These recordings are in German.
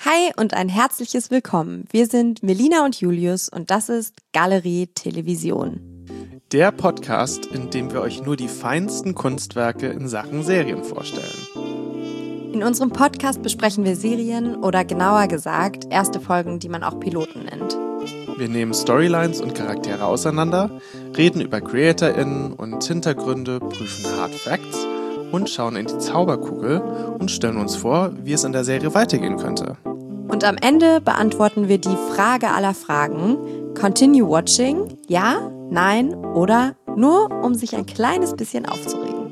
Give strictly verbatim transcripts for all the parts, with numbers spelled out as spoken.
Hi und ein herzliches Willkommen. Wir sind Melina und Julius und das ist Galerie Television. Der Podcast, in dem wir euch nur die feinsten Kunstwerke in Sachen Serien vorstellen. In unserem Podcast besprechen wir Serien oder genauer gesagt erste Folgen, die man auch Piloten nennt. Wir nehmen Storylines und Charaktere auseinander, reden über CreatorInnen und Hintergründe, prüfen Hard Facts und schauen in die Zauberkugel und stellen uns vor, wie es in der Serie weitergehen könnte. Und am Ende beantworten wir die Frage aller Fragen: Continue watching? Ja, nein oder nur, um sich ein kleines bisschen aufzuregen.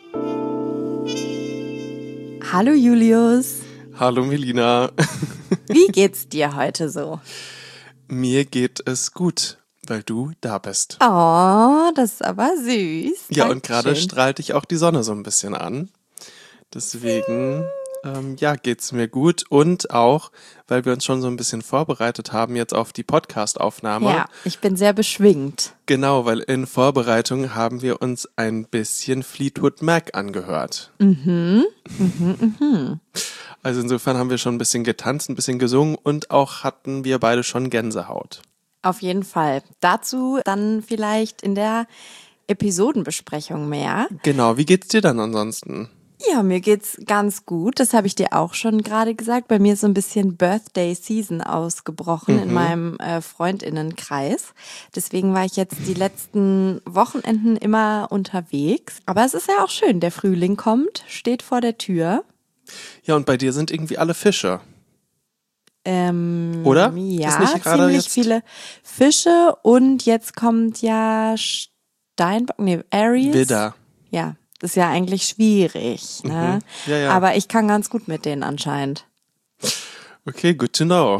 Hallo Julius. Hallo Melina. Wie geht's dir heute so? Mir geht es gut, weil du da bist. Oh, das ist aber süß. Ja, und Dankeschön. gerade strahlt dich auch die Sonne so ein bisschen an. Deswegen, ähm, ja, geht's mir gut. Und auch, weil wir uns schon so ein bisschen vorbereitet haben jetzt auf die Podcast-Aufnahme. Ja, ich bin sehr beschwingt. Genau, weil in Vorbereitung haben wir uns ein bisschen Fleetwood Mac angehört. Mhm, mhm, mhm. Also insofern haben wir schon ein bisschen getanzt, ein bisschen gesungen und auch hatten wir beide schon Gänsehaut. Auf jeden Fall. Dazu dann vielleicht in der Episodenbesprechung mehr. Genau, wie geht's dir dann ansonsten? Ja, mir geht's ganz gut. Das habe ich dir auch schon gerade gesagt. Bei mir ist so ein bisschen Birthday Season ausgebrochen Mhm. in meinem äh, Freundinnenkreis. Deswegen war ich jetzt die letzten Wochenenden immer unterwegs. Aber es ist ja auch schön. Der Frühling kommt, steht vor der Tür. Ja, und bei dir sind irgendwie alle Fische. Ähm, Oder? Ja, Ist nicht gerade ziemlich jetzt- viele Fische und jetzt kommt ja Steinbock, nee, Aries. Widder. Ja, das ist ja eigentlich schwierig, ne? Mhm. Ja, ja. Aber ich kann ganz gut mit denen anscheinend. Okay, good to know.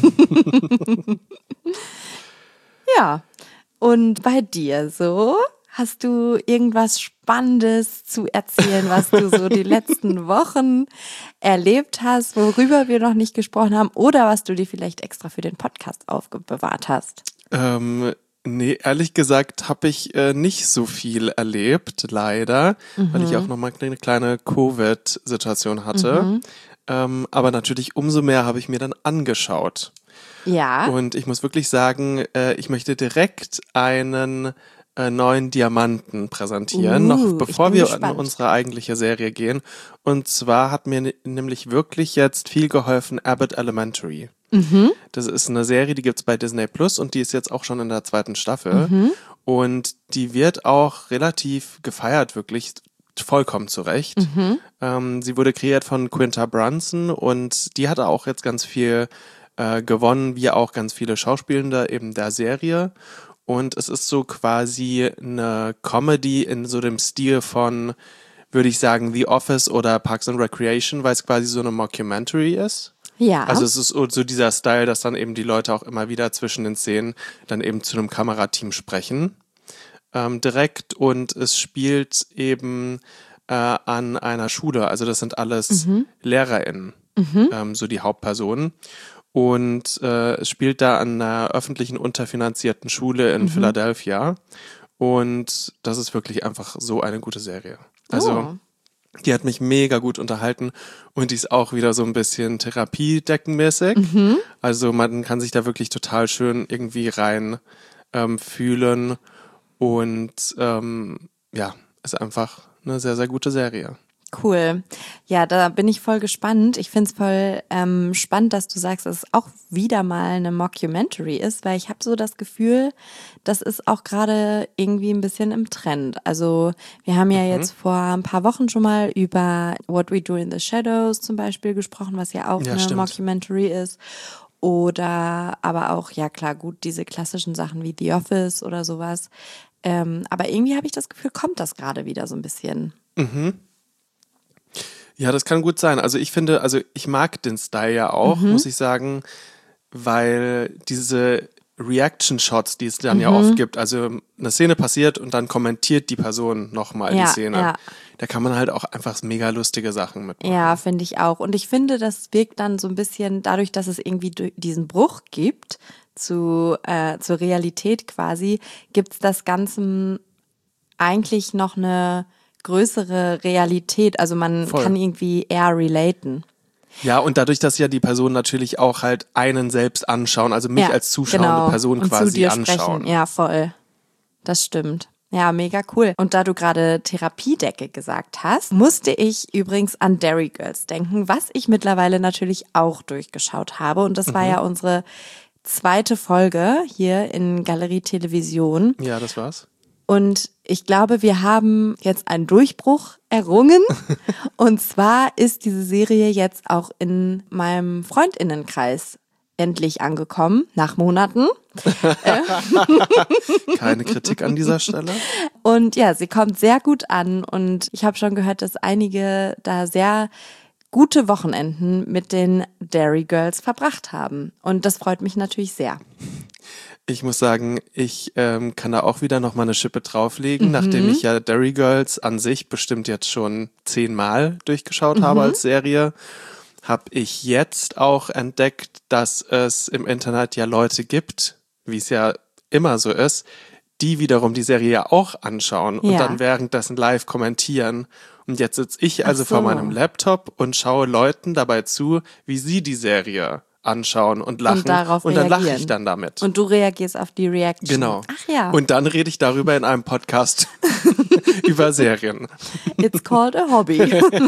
Ja, und bei dir so? Hast du irgendwas Spannendes zu erzählen, was du so die letzten Wochen erlebt hast, worüber wir noch nicht gesprochen haben oder was du dir vielleicht extra für den Podcast aufbewahrt hast? Ähm, nee, ehrlich gesagt habe ich äh, nicht so viel erlebt, leider, weil ich auch nochmal eine kleine Covid-Situation hatte. Ähm, aber natürlich umso mehr habe ich mir dann angeschaut. Ja. Und ich muss wirklich sagen, äh, ich möchte direkt einen äh, neuen Diamanten präsentieren, Uh, noch ich bevor bin wir gespannt. in unsere eigentliche Serie gehen. Und zwar hat mir ne- nämlich wirklich jetzt viel geholfen Abbott Elementary. Mhm. Das ist eine Serie, die gibt's bei Disney Plus und die ist jetzt auch schon in der zweiten Staffel. Mhm. Und die wird auch relativ gefeiert, wirklich vollkommen zu Recht. Mhm. Ähm, sie wurde kreiert von Quinta Brunson und die hatte auch jetzt ganz viel äh, gewonnen, wie auch ganz viele Schauspielende eben der Serie. Und es ist so quasi eine Comedy in so dem Stil von, würde ich sagen, The Office oder Parks and Recreation, weil es quasi so eine Mockumentary ist. Ja. Also es ist so so dieser Style, dass dann eben die Leute auch immer wieder zwischen den Szenen dann eben zu einem Kamerateam sprechen. Ähm, direkt und es spielt eben äh, an einer Schule. Also das sind alles LehrerInnen, ähm, so die Hauptpersonen. Und äh, es spielt da an einer öffentlichen, unterfinanzierten Schule in Philadelphia. Und das ist wirklich einfach so eine gute Serie. Also Oh. die hat mich mega gut unterhalten und die ist auch wieder so ein bisschen therapiedeckenmäßig. Also man kann sich da wirklich total schön irgendwie rein ähm, fühlen und ähm, ja, ist einfach eine sehr, sehr gute Serie. Cool. Ja, da bin ich voll gespannt. Ich find's voll ähm, spannend, dass du sagst, dass es auch wieder mal eine Mockumentary ist, weil ich habe so das Gefühl, das ist auch gerade irgendwie ein bisschen im Trend. Also wir haben ja jetzt vor ein paar Wochen schon mal über What We Do in the Shadows zum Beispiel gesprochen, was ja auch Ja, eine stimmt. Mockumentary ist. Oder aber auch, ja klar, gut, diese klassischen Sachen wie The Office oder sowas. Ähm, aber irgendwie habe ich das Gefühl, kommt das gerade wieder so ein bisschen. Ja, das kann gut sein. Also ich finde, also ich mag den Style ja auch, muss ich sagen, weil diese Reaction-Shots, die es dann ja oft gibt, also eine Szene passiert und dann kommentiert die Person nochmal Ja, die Szene. ja. Da kann man halt auch einfach mega lustige Sachen mitmachen. Ja, finde ich auch. Und ich finde, das wirkt dann so ein bisschen dadurch, dass es irgendwie du- diesen Bruch gibt zu äh, zur Realität quasi, gibt's das Ganze eigentlich noch eine größere Realität. Also man Voll. kann irgendwie eher relaten. Ja, und dadurch, dass ja die Personen natürlich auch halt einen selbst anschauen, also mich ja, als zuschauende genau. Person und quasi zu dir anschauen. Sprechen. Ja, voll. Das stimmt. Ja, mega cool. Und da du gerade Therapiedecke gesagt hast, musste ich übrigens an Derry Girls denken, was ich mittlerweile natürlich auch durchgeschaut habe. Und das war Mhm. ja unsere zweite Folge hier in Galerie Television. Ja, das war's. Und ich glaube, wir haben jetzt einen Durchbruch errungen. Und zwar ist diese Serie jetzt auch in meinem Freundinnenkreis endlich angekommen, nach Monaten. Keine Kritik an dieser Stelle. Und ja, sie kommt sehr gut an und ich habe schon gehört, dass einige da sehr gute Wochenenden mit den Derry Girls verbracht haben. Und das freut mich natürlich sehr. Ich muss sagen, ich ähm, kann da auch wieder noch mal eine Schippe drauflegen, mhm. nachdem ich ja Derry Girls an sich bestimmt jetzt schon zehnmal durchgeschaut mhm. habe als Serie, habe ich jetzt auch entdeckt, dass es im Internet ja Leute gibt, wie es ja immer so ist, die wiederum die Serie ja auch anschauen und ja. dann währenddessen live kommentieren. Und jetzt sitze ich also so. vor meinem Laptop und schaue Leuten dabei zu, wie sie die Serie anschauen und lachen und, darauf und dann reagieren. lache ich dann damit. Und du reagierst auf die Reaction. Genau. Ach ja. Und dann rede ich darüber in einem Podcast über Serien. It's called a hobby.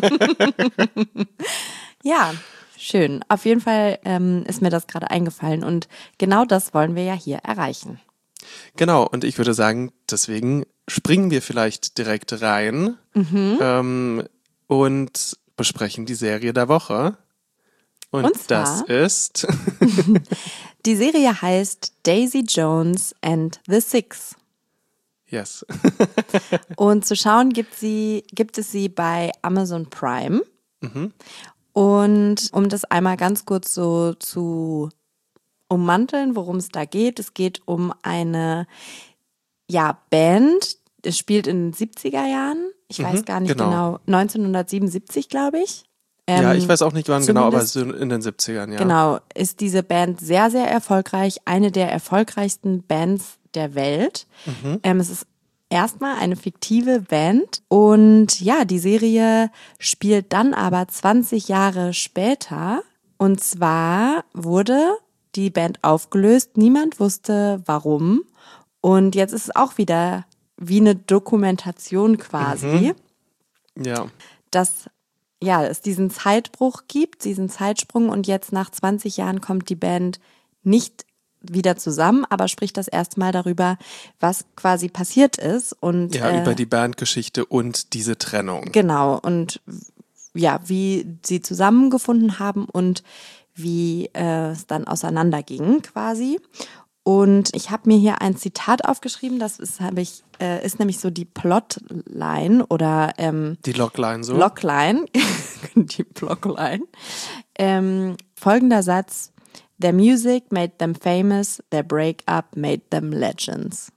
Ja, schön. Auf jeden Fall ähm, ist mir das gerade eingefallen und genau das wollen wir ja hier erreichen. Genau, und ich würde sagen, deswegen springen wir vielleicht direkt rein mhm. ähm, und besprechen die Serie der Woche. Und, und zwar, das ist... die Serie heißt Daisy Jones and the Six. Yes. Und zu schauen gibt, sie, gibt es sie bei Amazon Prime. Mhm. Und um das einmal ganz kurz so zu ummanteln, worum es da geht. Es geht um eine ja, Band, es spielt in den siebziger Jahren. Ich weiß mhm, gar nicht genau. genau. neunzehnhundertsiebenundsiebzig, glaube ich. Ähm, ja, ich weiß auch nicht wann genau, aber es ist in den siebzigern, ja. Genau, ist diese Band sehr, sehr erfolgreich. Eine der erfolgreichsten Bands der Welt. Mhm. Ähm, es ist erstmal eine fiktive Band und ja, die Serie spielt dann aber zwanzig Jahre später und zwar wurde die Band aufgelöst, niemand wusste warum und jetzt ist es auch wieder wie eine Dokumentation quasi, mhm. ja. dass ja, es diesen Zeitbruch gibt, diesen Zeitsprung und jetzt nach zwanzig Jahren kommt die Band nicht wieder zusammen, aber spricht das erste Mal darüber, was quasi passiert ist. Und, ja, äh, über die Bandgeschichte und diese Trennung. Genau, und ja, wie sie zusammengefunden haben und wie äh, es dann auseinanderging quasi. Und ich habe mir hier ein Zitat aufgeschrieben, das ist, hab ich, äh, ist nämlich so die Plotline oder ähm, die Logline so. Logline, die Plotline. Ähm, folgender Satz: Their music made them famous, their breakup made them legends.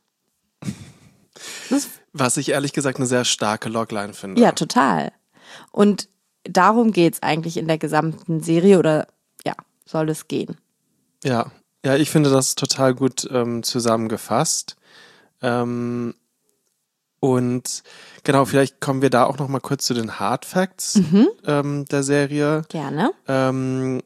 Was ich ehrlich gesagt eine sehr starke Logline finde. Ja, total. Und darum geht's eigentlich in der gesamten Serie oder ja, soll es gehen. Ja, ja, ich finde das total gut ähm, zusammengefasst. Ähm, und genau, vielleicht kommen wir da auch noch mal kurz zu den Hard Facts mhm. ähm, der Serie. Gerne. Ähm,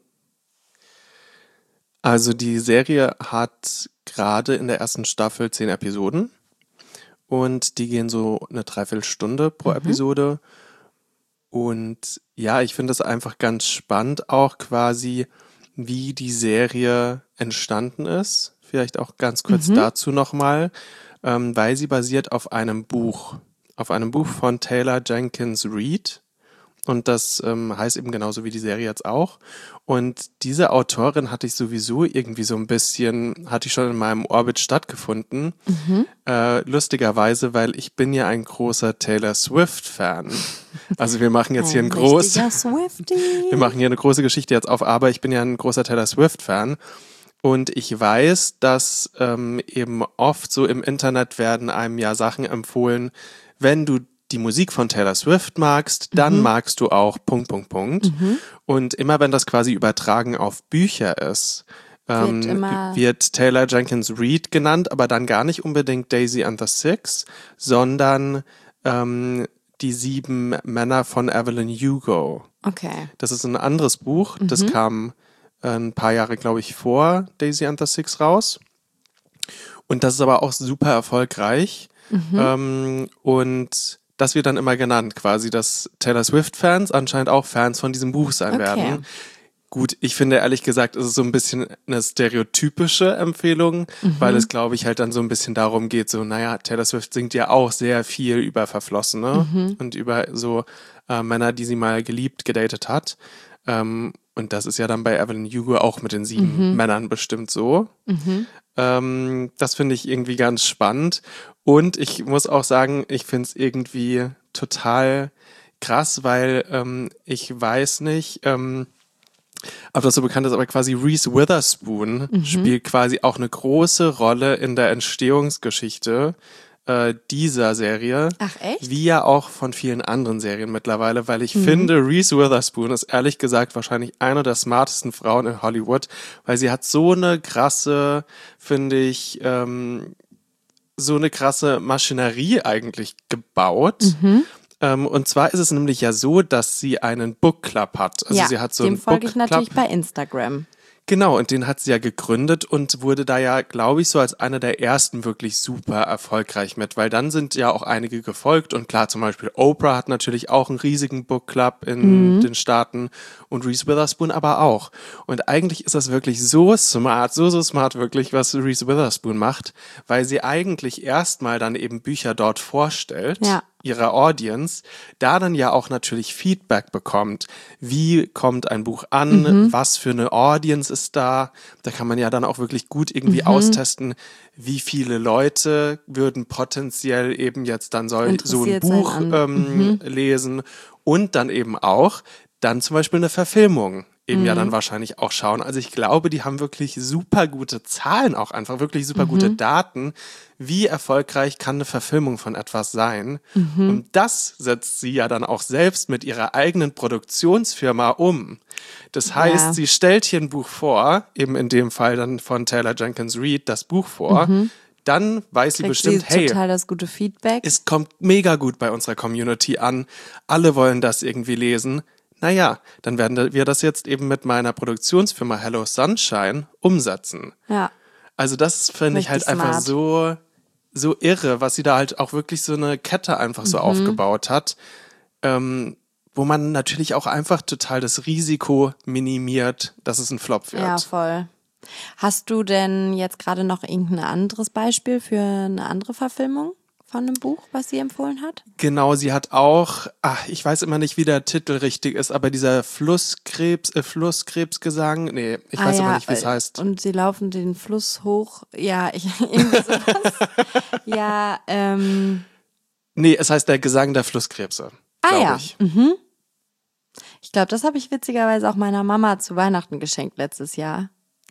Also die Serie hat gerade in der ersten Staffel zehn Episoden und die gehen so eine Dreiviertelstunde pro mhm. Episode. Und ja, ich finde es einfach ganz spannend auch quasi, wie die Serie entstanden ist. Vielleicht auch ganz kurz mhm. dazu nochmal, ähm, weil sie basiert auf einem Buch, auf einem Buch von Taylor Jenkins Reid. Und das ähm, heißt eben genauso wie die Serie jetzt auch. Und diese Autorin hatte ich sowieso irgendwie so ein bisschen, hatte ich schon in meinem Orbit stattgefunden. Mhm. Äh, lustigerweise, weil ich bin ja ein großer Taylor Swift-Fan. Also wir machen jetzt ein hier ein groß, wir machen hier eine große Geschichte jetzt auf, aber ich bin ja ein großer Taylor Swift-Fan. Und ich weiß, dass ähm, eben oft so im Internet werden einem ja Sachen empfohlen, wenn du die Musik von Taylor Swift magst, dann mhm. magst du auch Punkt, Punkt, Punkt. Mhm. Und immer wenn das quasi übertragen auf Bücher ist, ähm, wird, wird Taylor Jenkins Reid genannt, aber dann gar nicht unbedingt Daisy and the Six, sondern ähm, die sieben Männer von Evelyn Hugo. Okay. Das ist ein anderes Buch. Das mhm. kam äh, ein paar Jahre, glaube ich, vor Daisy and the Six raus. Und das ist aber auch super erfolgreich. Mhm. Ähm, und das wird dann immer genannt, quasi, dass Taylor Swift-Fans anscheinend auch Fans von diesem Buch sein okay. werden. Gut, ich finde ehrlich gesagt, ist es so ein bisschen eine stereotypische Empfehlung, mhm. weil es, glaube ich, halt dann so ein bisschen darum geht, so, naja, Taylor Swift singt ja auch sehr viel über Verflossene mhm. und über so äh, Männer, die sie mal geliebt, gedatet hat. Ähm, und das ist ja dann bei Evelyn Hugo auch mit den sieben mhm. Männern bestimmt so. Mhm. Ähm, das finde ich irgendwie ganz spannend. Und ich muss auch sagen, ich finde es irgendwie total krass, weil ähm, ich weiß nicht, ähm, ob das so bekannt ist, aber quasi Reese Witherspoon mhm. spielt quasi auch eine große Rolle in der Entstehungsgeschichte äh, dieser Serie. Ach echt? Wie ja auch von vielen anderen Serien mittlerweile, weil ich mhm. finde, Reese Witherspoon ist ehrlich gesagt wahrscheinlich eine der smartesten Frauen in Hollywood, weil sie hat so eine krasse, finde ich, ähm, so eine krasse Maschinerie eigentlich gebaut. Mhm. Ähm, und zwar ist es nämlich ja so, dass sie einen Book Club hat. Also ja, sie hat so dem einen folge Book ich natürlich Club. bei Instagram. Genau, und den hat sie ja gegründet und wurde da ja, glaube ich, so als einer der ersten wirklich super erfolgreich mit, weil dann sind ja auch einige gefolgt und klar, zum Beispiel Oprah hat natürlich auch einen riesigen Book Club in mhm. den Staaten und Reese Witherspoon aber auch. Und eigentlich ist das wirklich so smart, so, so smart wirklich, was Reese Witherspoon macht, weil sie eigentlich erstmal dann eben Bücher dort vorstellt. Ja. Ihrer Audience, da dann ja auch natürlich Feedback bekommt. Wie kommt ein Buch an? Mhm. Was für eine Audience ist da? Da kann man ja dann auch wirklich gut irgendwie mhm. austesten, wie viele Leute würden potenziell eben jetzt dann so, so ein Buch ähm, mhm. lesen und dann eben auch dann zum Beispiel eine Verfilmung eben mhm. ja dann wahrscheinlich auch schauen. Also ich glaube, die haben wirklich super gute Zahlen auch einfach, wirklich super mhm. gute Daten. Wie erfolgreich kann eine Verfilmung von etwas sein? Mhm. Und das setzt sie ja dann auch selbst mit ihrer eigenen Produktionsfirma um. Das heißt, ja. sie stellt hier ein Buch vor, eben in dem Fall dann von Taylor Jenkins Reid das Buch vor, mhm. dann weiß sie Kriegt bestimmt, sie hey, total das gute Feedback. Es kommt mega gut bei unserer Community an, alle wollen das irgendwie lesen. Naja, dann werden wir das jetzt eben mit meiner Produktionsfirma Hello Sunshine umsetzen. Ja. Also das finde ich halt smart. einfach so, so irre, was sie da halt auch wirklich so eine Kette einfach so mhm. aufgebaut hat, ähm, wo man natürlich auch einfach total das Risiko minimiert, dass es ein Flop wird. Ja, voll. Hast du denn jetzt gerade noch irgendein anderes Beispiel für eine andere Verfilmung von einem Buch, was sie empfohlen hat? Genau, sie hat auch, ach, ich weiß immer nicht, wie der Titel richtig ist, aber dieser Flusskrebs, äh, Flusskrebsgesang, nee, ich ah, weiß ja, immer nicht, wie es heißt. Und sie laufen den Fluss hoch, ja, ich, irgendwie sowas. ja, ähm. Nee, es heißt der Gesang der Flusskrebse, ah, ja. ich. Mhm. Ich glaube, das habe ich witzigerweise auch meiner Mama zu Weihnachten geschenkt letztes Jahr.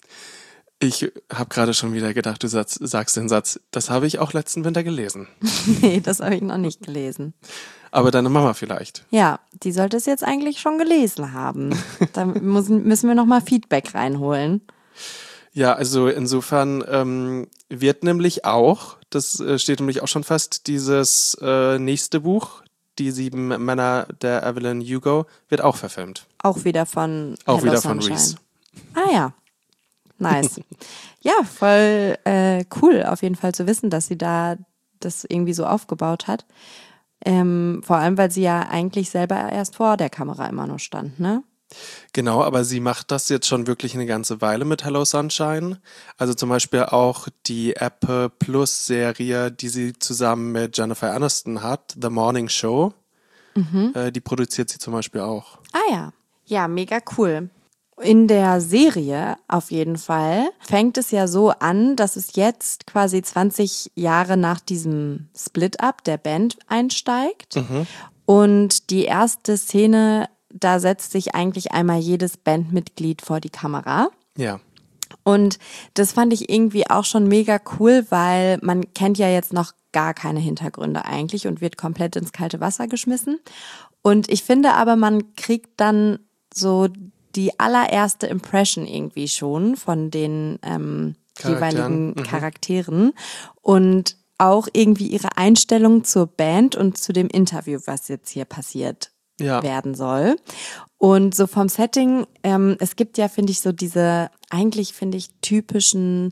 Ich habe gerade schon wieder gedacht, du sagst, sagst den Satz, das habe ich auch letzten Winter gelesen. Nee, das habe ich noch nicht gelesen. Aber deine Mama vielleicht. Ja, die sollte es jetzt eigentlich schon gelesen haben. Da muss, müssen wir nochmal Feedback reinholen. Ja, also insofern ähm, wird nämlich auch, das äh, steht nämlich auch schon fest, dieses äh, nächste Buch, Die sieben Männer der Evelyn Hugo, wird auch verfilmt. Auch wieder von Auch Hello wieder Sunshine. von Reese. Ah ja. Nice. Ja, voll äh, cool auf jeden Fall zu wissen, dass sie da das irgendwie so aufgebaut hat. Ähm, vor allem, weil sie ja eigentlich selber erst vor der Kamera immer noch stand, ne? Genau, aber sie macht das jetzt schon wirklich eine ganze Weile mit Hello Sunshine. Also zum Beispiel auch die Apple Plus Serie, die sie zusammen mit Jennifer Aniston hat, The Morning Show. Mhm. Äh, die produziert sie zum Beispiel auch. Ah ja, ja, mega cool. In der Serie auf jeden Fall fängt es ja so an, dass es jetzt quasi zwanzig Jahre nach diesem Split-Up der Band einsteigt. Mhm. Und die erste Szene, da setzt sich eigentlich einmal jedes Bandmitglied vor die Kamera. Ja. Und das fand ich irgendwie auch schon mega cool, weil man kennt ja jetzt noch gar keine Hintergründe eigentlich und wird komplett ins kalte Wasser geschmissen. Und ich finde aber, man kriegt dann so die allererste Impression irgendwie schon von den ähm, jeweiligen mhm. Charakteren und auch irgendwie ihre Einstellung zur Band und zu dem Interview, was jetzt hier passiert. ja. werden soll. Und so vom Setting, ähm, es gibt ja, finde ich, so diese, eigentlich finde ich, typischen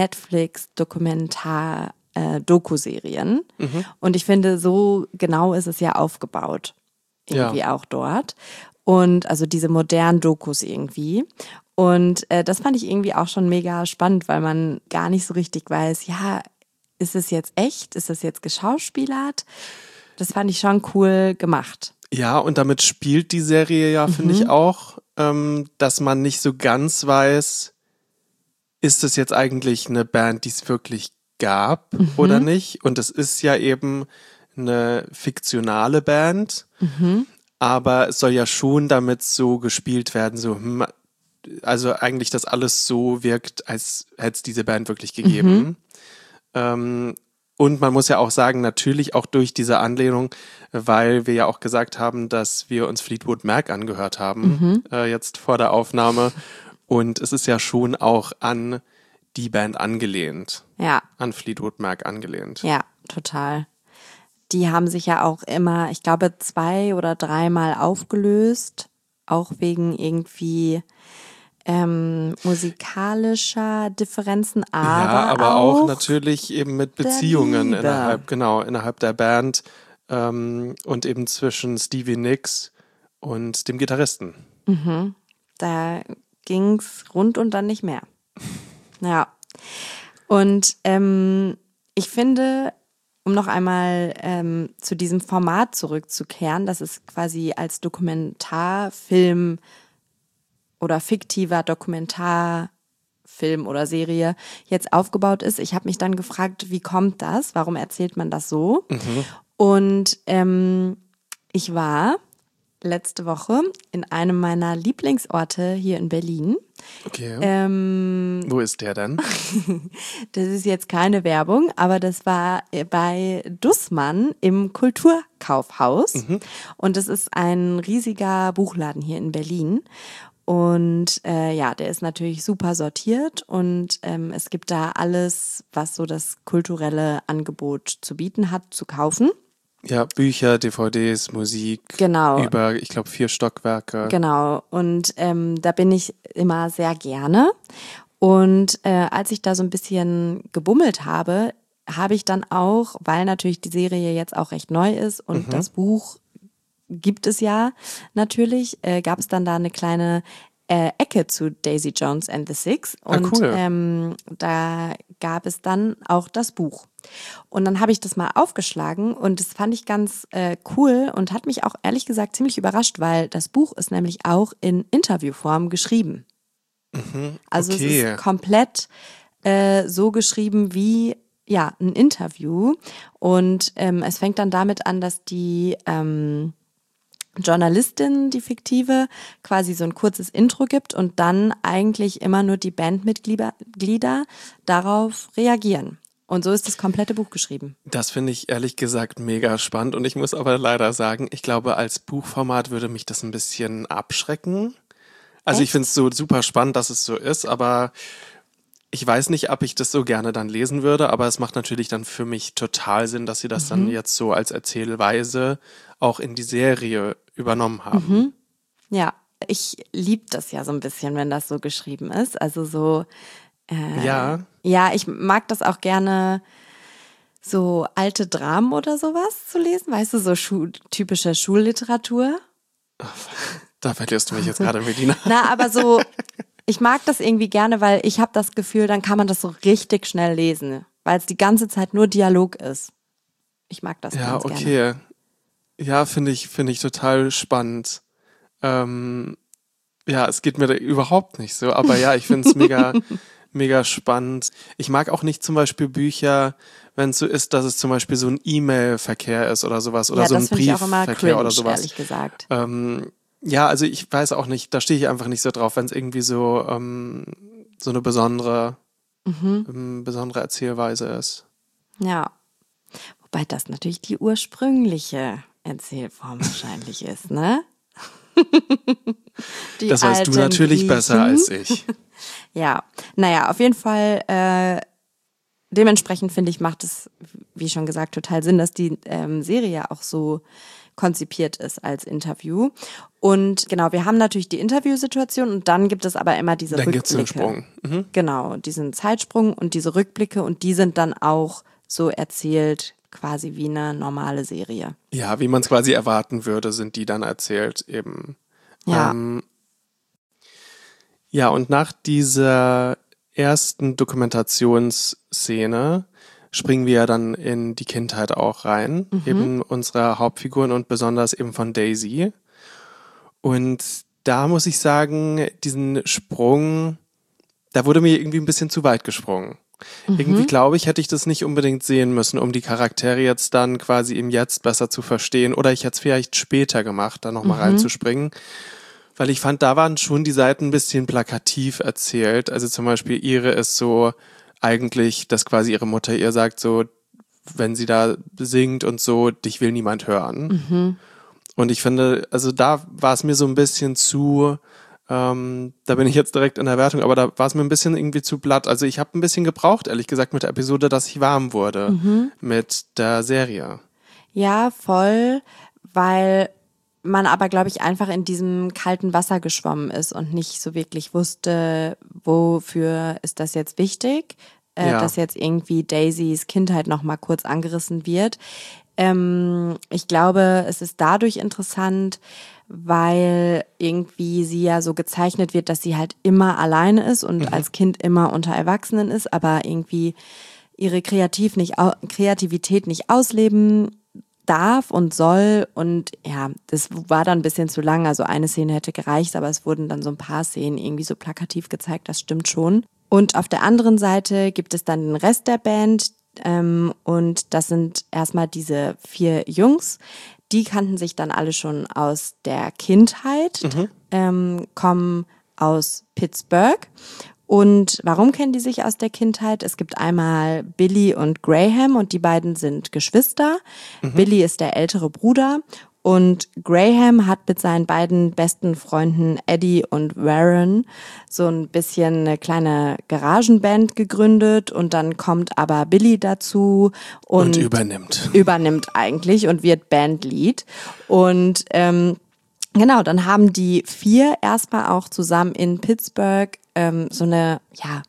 Netflix-Dokumentar-Doku-Serien. Mhm. Und ich finde, so genau ist es ja aufgebaut. Irgendwie Ja. auch dort. Und also diese modernen Dokus irgendwie. Und äh, das fand ich irgendwie auch schon mega spannend, weil man gar nicht so richtig weiß, ja, ist es jetzt echt? Ist es jetzt geschauspielert? Das fand ich schon cool gemacht. Ja, und damit spielt die Serie ja, finde ich auch, ähm, dass man nicht so ganz weiß, ist es jetzt eigentlich eine Band, die es wirklich gab Mhm. oder nicht? Und es ist ja eben eine fiktionale Band, Mhm. aber es soll ja schon damit so gespielt werden, so, hm, also eigentlich, dass alles so wirkt, als hätte es diese Band wirklich gegeben. Mhm. Ähm, und man muss ja auch sagen, natürlich auch durch diese Anlehnung, weil wir ja auch gesagt haben, dass wir uns Fleetwood Mac angehört haben, Mhm. äh, jetzt vor der Aufnahme. Und es ist ja schon auch an die Band angelehnt, Ja, an Fleetwood Mac angelehnt. ja, total. Die haben sich ja auch immer, ich glaube, zwei oder dreimal aufgelöst, auch wegen irgendwie ähm, musikalischer Differenzen, aber, ja, aber auch, auch natürlich eben mit Beziehungen Liebe. innerhalb, genau, innerhalb der Band ähm, und eben zwischen Stevie Nicks und dem Gitarristen. Mhm. Da ging's rund und dann nicht mehr. Ja. Und ähm, ich finde, um noch einmal ähm, zu diesem Format zurückzukehren, dass es quasi als Dokumentarfilm oder fiktiver Dokumentarfilm oder Serie jetzt aufgebaut ist. Ich habe mich dann gefragt, wie kommt das? Warum erzählt man das so? Mhm. Und ähm, ich war letzte Woche in einem meiner Lieblingsorte hier in Berlin. Okay. Ähm, Wo ist der denn? das ist jetzt keine Werbung, aber das war bei Dussmann im Kulturkaufhaus. Mhm. Und das ist ein riesiger Buchladen hier in Berlin. Und äh, ja, der ist natürlich super sortiert und ähm, es gibt da alles, was so das kulturelle Angebot zu bieten hat, zu kaufen. Ja, Bücher, D V Ds, Musik. Genau. Über, ich glaube, vier Stockwerke. Genau. Und ähm, da bin ich immer sehr gerne. Und äh, als ich da so ein bisschen gebummelt habe, habe ich dann auch, weil natürlich die Serie jetzt auch recht neu ist und Mhm. das Buch gibt es ja natürlich, äh, gab es dann da eine kleine äh, Ecke zu Daisy Jones and the Six. Und Ah, cool. ähm, da gab es dann auch das Buch. Und dann habe ich das mal aufgeschlagen und das fand ich ganz äh, cool und hat mich auch ehrlich gesagt ziemlich überrascht, weil das Buch ist nämlich auch in Interviewform geschrieben. Mhm. Also Okay. es ist komplett äh, so geschrieben wie ja ein Interview und ähm, es fängt dann damit an, dass die ähm, Journalistin, die fiktive, quasi so ein kurzes Intro gibt und dann eigentlich immer nur die Bandmitglieder Glieder darauf reagieren. Und so ist das komplette Buch geschrieben. Das finde ich ehrlich gesagt mega spannend und ich muss aber leider sagen, ich glaube, als Buchformat würde mich das ein bisschen abschrecken. Also ich Echt? finde es so super spannend, dass es so ist, aber ich weiß nicht, ob ich das so gerne dann lesen würde, aber es macht natürlich dann für mich total Sinn, dass sie das dann jetzt so als Erzählweise auch in die Serie übernommen haben. Ja, ich liebe das ja so ein bisschen, wenn das so geschrieben ist. Also so, äh, Ja, ja, ich mag das auch gerne, so alte Dramen oder sowas zu lesen. Weißt du, so Schu typische Schulliteratur. da verlierst du mich jetzt gerade, Medina. Na, aber so, ich mag das irgendwie gerne, weil ich habe das Gefühl, dann kann man das so richtig schnell lesen, weil es die ganze Zeit nur Dialog ist. Ich mag das Ja, ganz gerne. okay. Ja, finde ich, finde ich total spannend. Ähm, ja, es geht mir da überhaupt nicht so, aber ja, ich finde es mega, mega spannend. Ich mag auch nicht zum Beispiel Bücher, wenn es so ist, dass es zum Beispiel so ein E-Mail-Verkehr ist oder sowas oder Ja, so ein das finde ich auch immer Briefverkehr cringe, oder sowas. ehrlich gesagt. Ähm, ja, also ich weiß auch nicht, da stehe ich einfach nicht so drauf, wenn es irgendwie so, ähm, so eine besondere, Mhm. ähm, besondere Erzählweise ist. Ja. Wobei das natürlich die ursprüngliche Erzählform wahrscheinlich ist, ne? Die Das weißt du alten natürlich besser Griechen. als ich. Ja, naja, auf jeden Fall, äh, dementsprechend finde ich, macht es, wie schon gesagt, total Sinn, dass die ähm, Serie auch so konzipiert ist als Interview. Und genau, wir haben natürlich die Interviewsituation und dann gibt es aber immer diese dann Rückblicke. Dann gibt's einen Sprung. Mhm. Genau, diesen Zeitsprung und diese Rückblicke und die sind dann auch so erzählt, quasi wie eine normale Serie. Ja, wie man es quasi erwarten würde, sind die dann erzählt eben. Ja. Ähm, ja, und nach dieser ersten Dokumentationsszene springen wir dann in die Kindheit auch rein, mhm. eben unserer Hauptfiguren und besonders eben von Daisy. Und da muss ich sagen, diesen Sprung, da wurde mir irgendwie ein bisschen zu weit gesprungen. Mhm. Irgendwie glaube ich, hätte ich das nicht unbedingt sehen müssen, um die Charaktere jetzt dann quasi im Jetzt besser zu verstehen. Oder ich hätte es vielleicht später gemacht, da nochmal mhm. reinzuspringen. Weil ich fand, da waren schon die Seiten ein bisschen plakativ erzählt. Also zum Beispiel ihre ist so eigentlich, dass quasi ihre Mutter ihr sagt so, wenn sie da singt und so, dich will niemand hören. Mhm. Und ich finde, also da war es mir so ein bisschen zu, ähm, da bin ich jetzt direkt in der Wertung, aber da war es mir ein bisschen irgendwie zu platt. Also ich habe ein bisschen gebraucht, ehrlich gesagt, mit der Episode, dass ich warm wurde mhm. mit der Serie. Ja, voll, weil man aber, glaube ich, einfach in diesem kalten Wasser geschwommen ist und nicht so wirklich wusste, wofür ist das jetzt wichtig, äh, ja. dass jetzt irgendwie Daisys Kindheit noch mal kurz angerissen wird. Ähm, ich glaube, es ist dadurch interessant, weil irgendwie sie ja so gezeichnet wird, dass sie halt immer alleine ist und mhm. als Kind immer unter Erwachsenen ist, aber irgendwie ihre Kreativ nicht, Kreativität nicht ausleben darf und soll und ja, das war dann ein bisschen zu lang, also eine Szene hätte gereicht, aber es wurden dann so ein paar Szenen irgendwie so plakativ gezeigt, das stimmt schon. Und auf der anderen Seite gibt es dann den Rest der Band ähm, und das sind erstmal diese vier Jungs, die kannten sich dann alle schon aus der Kindheit, mhm. ähm, kommen aus Pittsburgh. Und warum kennen die sich aus der Kindheit? Es gibt einmal Billy und Graham und die beiden sind Geschwister. Mhm. Billy ist der ältere Bruder und Graham hat mit seinen beiden besten Freunden Eddie und Warren so ein bisschen eine kleine Garagenband gegründet und dann kommt aber Billy dazu und, und übernimmt. Übernimmt eigentlich und wird Bandlead. Und ähm, genau, dann haben die vier erstmal auch zusammen in Pittsburgh ähm, so eine ja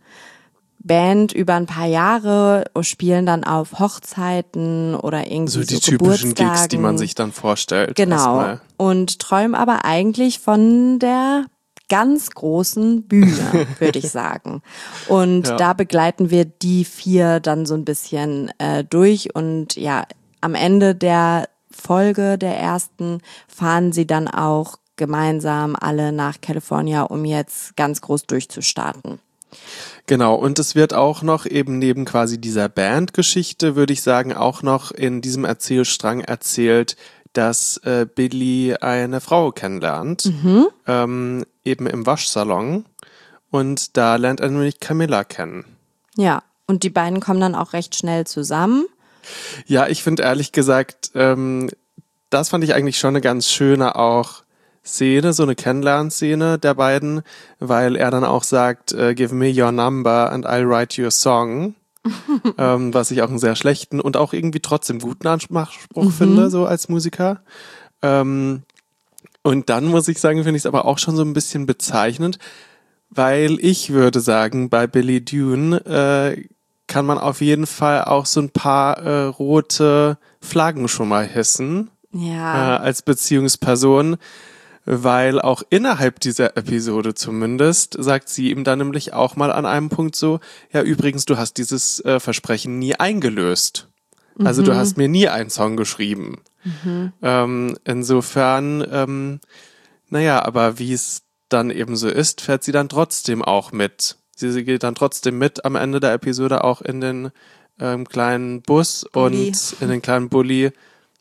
Band über ein paar Jahre, spielen dann auf Hochzeiten oder irgendwie so, so die so typischen Gigs, die man sich dann vorstellt. Genau. Erstmal. Und träumen aber eigentlich von der ganz großen Bühne, würde ich sagen. Und ja. da begleiten wir die vier dann so ein bisschen äh, durch und ja, am Ende der Folge der ersten fahren sie dann auch gemeinsam alle nach California, um jetzt ganz groß durchzustarten. Genau, und es wird auch noch eben neben quasi dieser Bandgeschichte, würde ich sagen, auch noch in diesem Erzählstrang erzählt, dass äh, Billy eine Frau kennenlernt, mhm. ähm, eben im Waschsalon. Und da lernt er nämlich Camilla kennen. Ja, und die beiden kommen dann auch recht schnell zusammen. Ja, ich finde ehrlich gesagt, ähm, das fand ich eigentlich schon eine ganz schöne auch Szene, so eine Kennenlernszene der beiden, weil er dann auch sagt, uh, give me your number and I'll write you a song, ähm, was ich auch einen sehr schlechten und auch irgendwie trotzdem guten Anspruch mhm. finde, so als Musiker. Ähm, und dann muss ich sagen, finde ich es aber auch schon so ein bisschen bezeichnend, weil ich würde sagen, bei Billy Dune äh, kann man auf jeden Fall auch so ein paar äh, rote Flaggen schon mal hissen, ja. äh, als Beziehungsperson. Weil auch innerhalb dieser Episode zumindest sagt sie ihm dann nämlich auch mal an einem Punkt so, ja übrigens, du hast dieses äh, Versprechen nie eingelöst. Mhm. Also du hast mir nie einen Song geschrieben. Mhm. Ähm, insofern, ähm, naja, aber wie es dann eben so ist, fährt sie dann trotzdem auch mit. Sie, sie geht dann trotzdem mit am Ende der Episode auch in den ähm, kleinen Bus Bulli. und in den kleinen Bulli.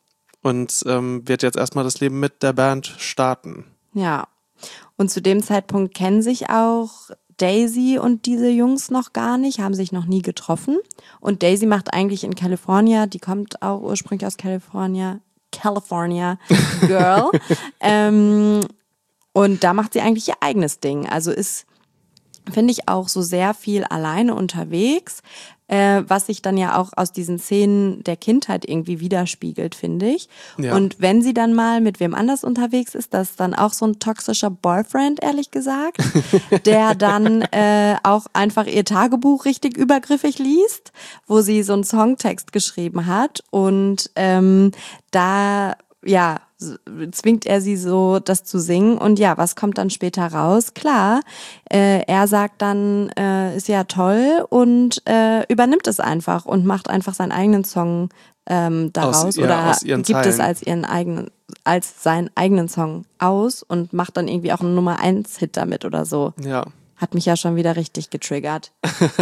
Und ähm, wird jetzt erstmal das Leben mit der Band starten. Ja, und zu dem Zeitpunkt kennen sich auch Daisy und diese Jungs noch gar nicht, haben sich noch nie getroffen. Und Daisy macht eigentlich in California, die kommt auch ursprünglich aus California, California Girl. ähm, und da macht sie eigentlich ihr eigenes Ding. Also ist finde ich auch so sehr viel alleine unterwegs, äh, was sich dann ja auch aus diesen Szenen der Kindheit irgendwie widerspiegelt, finde ich. Ja. Und wenn sie dann mal mit wem anders unterwegs ist, das ist dann auch so ein toxischer Boyfriend, ehrlich gesagt, der dann äh, auch einfach ihr Tagebuch richtig übergriffig liest, wo sie so einen Songtext geschrieben hat und ähm, da, ja, zwingt er sie so, das zu singen. Und ja, was kommt dann später raus? Klar, äh, er sagt dann, äh, ist ja toll und äh, übernimmt es einfach und macht einfach seinen eigenen Song ähm, daraus Aus ihr- oder aus ihren gibt es Zeilen. als ihren eigenen, als seinen eigenen Song aus und macht dann irgendwie auch einen Nummer eins Hit damit oder so. Ja. Hat mich ja schon wieder richtig getriggert.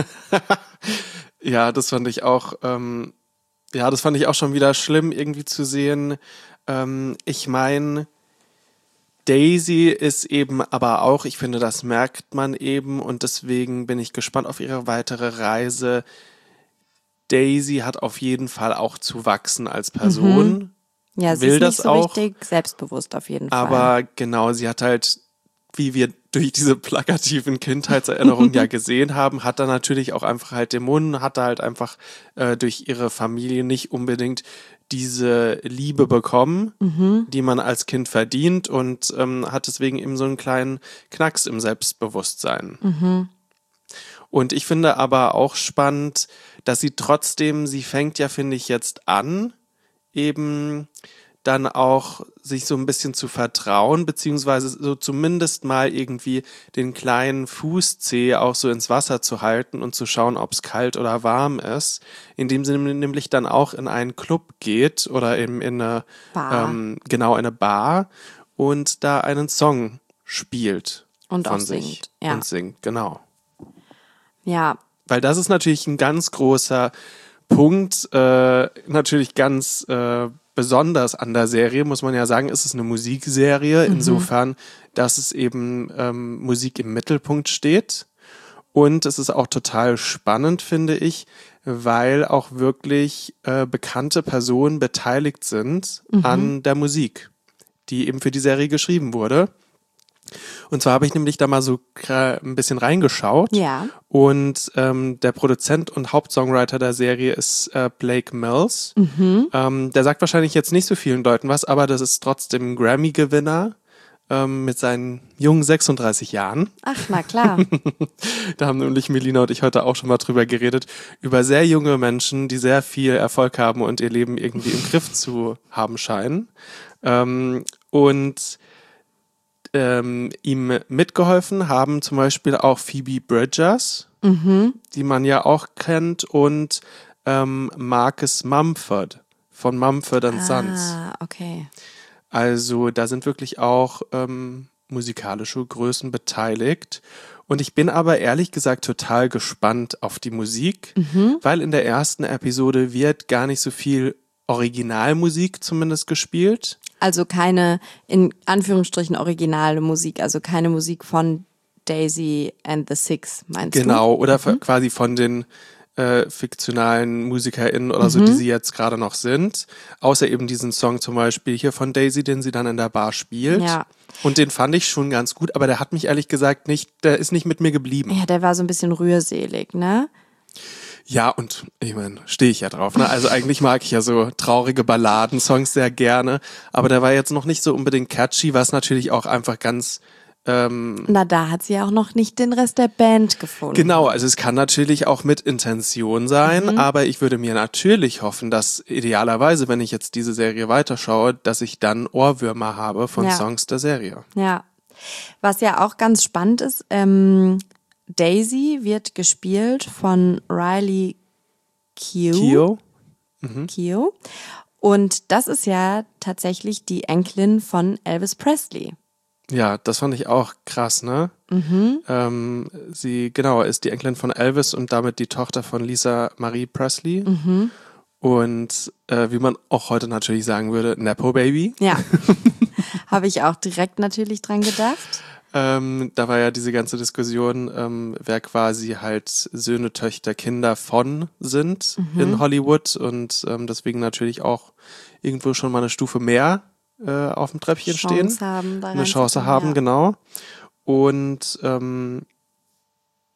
Ja, das fand ich auch, ähm, ja, das fand ich auch schon wieder schlimm, irgendwie zu sehen. Ähm, ich meine, Daisy ist eben aber auch, ich finde, das merkt man eben und deswegen bin ich gespannt auf ihre weitere Reise. Daisy hat auf jeden Fall auch zu wachsen als Person. Ja, sie Will ist das nicht so auch, richtig selbstbewusst auf jeden Fall. aber genau, sie hat halt, wie wir durch diese plakativen Kindheitserinnerungen ja gesehen haben, hat er natürlich auch einfach halt Dämonen, hat er halt einfach äh, durch ihre Familie nicht unbedingt diese Liebe bekommen, Mhm. die man als Kind verdient und ähm, hat deswegen eben so einen kleinen Knacks im Selbstbewusstsein. Mhm. Und ich finde aber auch spannend, dass sie trotzdem, sie fängt ja, finde ich, jetzt an, eben dann auch sich so ein bisschen zu vertrauen, beziehungsweise so zumindest mal irgendwie den kleinen Fußzeh auch so ins Wasser zu halten und zu schauen, ob es kalt oder warm ist, indem sie nämlich dann auch in einen Club geht oder eben in eine, Bar. ähm, genau, in eine Bar und da einen Song spielt. Und von auch sich singt, ja. Und singt, genau. Ja, Weil das ist natürlich ein ganz großer Punkt, äh, natürlich ganz äh, besonders an der Serie, muss man ja sagen, ist es eine Musikserie, Mhm. insofern, dass es eben ähm, Musik im Mittelpunkt steht. Und es ist auch total spannend, finde ich, weil auch wirklich äh, bekannte Personen beteiligt sind Mhm. an der Musik, die eben für die Serie geschrieben wurde. Und zwar habe ich nämlich da mal so gra- ein bisschen reingeschaut. ja. Und ähm, der Produzent und Hauptsongwriter der Serie ist äh, Blake Mills. Mhm. Ähm, der sagt wahrscheinlich jetzt nicht so vielen Leuten was, aber das ist trotzdem ein Grammy-Gewinner ähm, mit seinen jungen sechsunddreißig Jahren. Ach, na klar. Da haben nämlich Melina und ich heute auch schon mal drüber geredet, über sehr junge Menschen, die sehr viel Erfolg haben und ihr Leben irgendwie im Griff zu haben scheinen. Ähm, und ähm, ihm mitgeholfen haben zum Beispiel auch Phoebe Bridgers, Mhm. die man ja auch kennt, und ähm, Marcus Mumford von Mumford and Sons. Ah, okay. Also da sind wirklich auch ähm, musikalische Größen beteiligt. Und ich bin aber ehrlich gesagt total gespannt auf die Musik, Mhm. weil in der ersten Episode wird gar nicht so viel Originalmusik zumindest gespielt. Also keine, in Anführungsstrichen, originale Musik, also keine Musik von Daisy and the Six, meinst du? Genau, oder f- quasi von den äh, fiktionalen MusikerInnen oder Mhm. so, die sie jetzt gerade noch sind. Außer eben diesen Song zum Beispiel hier von Daisy, den sie dann in der Bar spielt. Ja. Und den fand ich schon ganz gut, aber der hat mich ehrlich gesagt nicht, der ist nicht mit mir geblieben. Ja, der war so ein bisschen rührselig, ne? Ja, und ich meine, stehe ich ja drauf. Ne? Also eigentlich mag ich ja so traurige Balladensongs sehr gerne, aber der war jetzt noch nicht so unbedingt catchy, was natürlich auch einfach ganz ähm, Na, da hat sie ja auch noch nicht den Rest der Band gefunden. genau, also es kann natürlich auch mit Intention sein, Mhm. aber ich würde mir natürlich hoffen, dass idealerweise, wenn ich jetzt diese Serie weiterschaue, dass ich dann Ohrwürmer habe von Ja. Songs der Serie. Ja. Was ja auch ganz spannend ist, ähm, Daisy wird gespielt von Riley Keough. Kio? Keough. Und das ist ja tatsächlich die Enkelin von Elvis Presley. Ja, das fand ich auch krass, ne? Mhm. Ähm, sie, genau, ist die Enkelin von Elvis und damit die Tochter von Lisa Marie Presley. Mhm. Und äh, wie man auch heute natürlich sagen würde, Nepo Baby. Ja. Habe ich auch direkt natürlich dran gedacht. Ähm, da war ja diese ganze Diskussion, ähm, wer quasi halt Söhne, Töchter, Kinder von sind Mhm. in Hollywood und ähm, deswegen natürlich auch irgendwo schon mal eine Stufe mehr äh, auf dem Treppchen stehen. Chance haben, da Eine Chance reinzukommen, haben, ja. genau. Und ähm,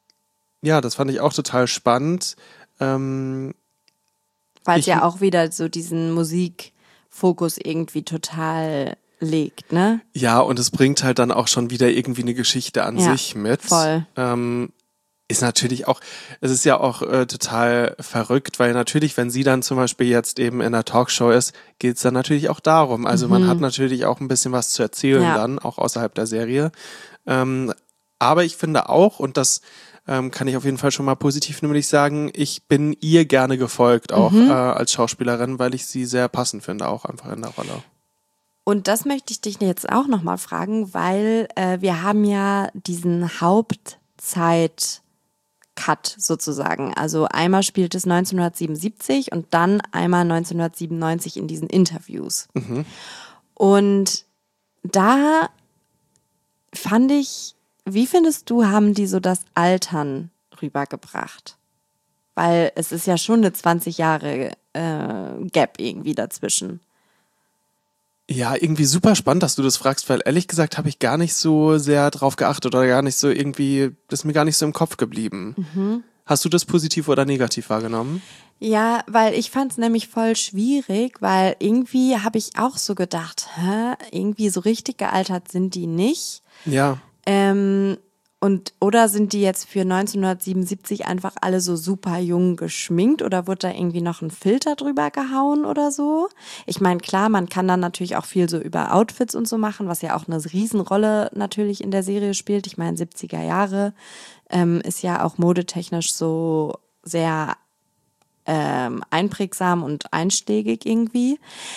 ja, das fand ich auch total spannend. Ähm, Weil es ich- ja auch wieder so diesen Musikfokus irgendwie total legt, ne? Ja, und es bringt halt dann auch schon wieder irgendwie eine Geschichte an Ja, sich mit. voll. Ähm, ist natürlich auch, es ist ja auch äh, total verrückt, weil natürlich, wenn sie dann zum Beispiel jetzt eben in einer Talkshow ist, geht es dann natürlich auch darum. Also man hat natürlich auch ein bisschen was zu erzählen Ja. dann, auch außerhalb der Serie. Ähm, aber ich finde auch, und das ähm, kann ich auf jeden Fall schon mal positiv nämlich sagen, ich bin ihr gerne gefolgt, auch äh, als Schauspielerin, weil ich sie sehr passend finde, auch einfach in der Rolle. Und das möchte ich dich jetzt auch nochmal fragen, weil äh, wir haben ja diesen Hauptzeit-Cut sozusagen. Also einmal spielt es neunzehnhundertsiebenundsiebzig und dann einmal neunzehnhundertsiebenundneunzig in diesen Interviews. Und da fand ich, wie findest du, haben die so das Altern rübergebracht? Weil es ist ja schon eine zwanzig Jahre äh, Gap irgendwie dazwischen. Ja, irgendwie super spannend, dass du das fragst, weil ehrlich gesagt habe ich gar nicht so sehr drauf geachtet oder gar nicht so irgendwie, das ist mir gar nicht so im Kopf geblieben. Hast du das positiv oder negativ wahrgenommen? Ja, weil ich fand es nämlich voll schwierig, weil irgendwie habe ich auch so gedacht, hä, irgendwie so richtig gealtert sind die nicht. Ja. Ähm, und oder sind die jetzt für neunzehnhundertsiebenundsiebzig einfach alle so super jung geschminkt oder wurde da irgendwie noch ein Filter drüber gehauen oder so? Ich meine, klar, man kann dann natürlich auch viel so über Outfits und so machen, was ja auch eine Riesenrolle natürlich in der Serie spielt. Ich meine, siebziger Jahre ähm, ist ja auch modetechnisch so sehr ähm, einprägsam und einschlägig irgendwie.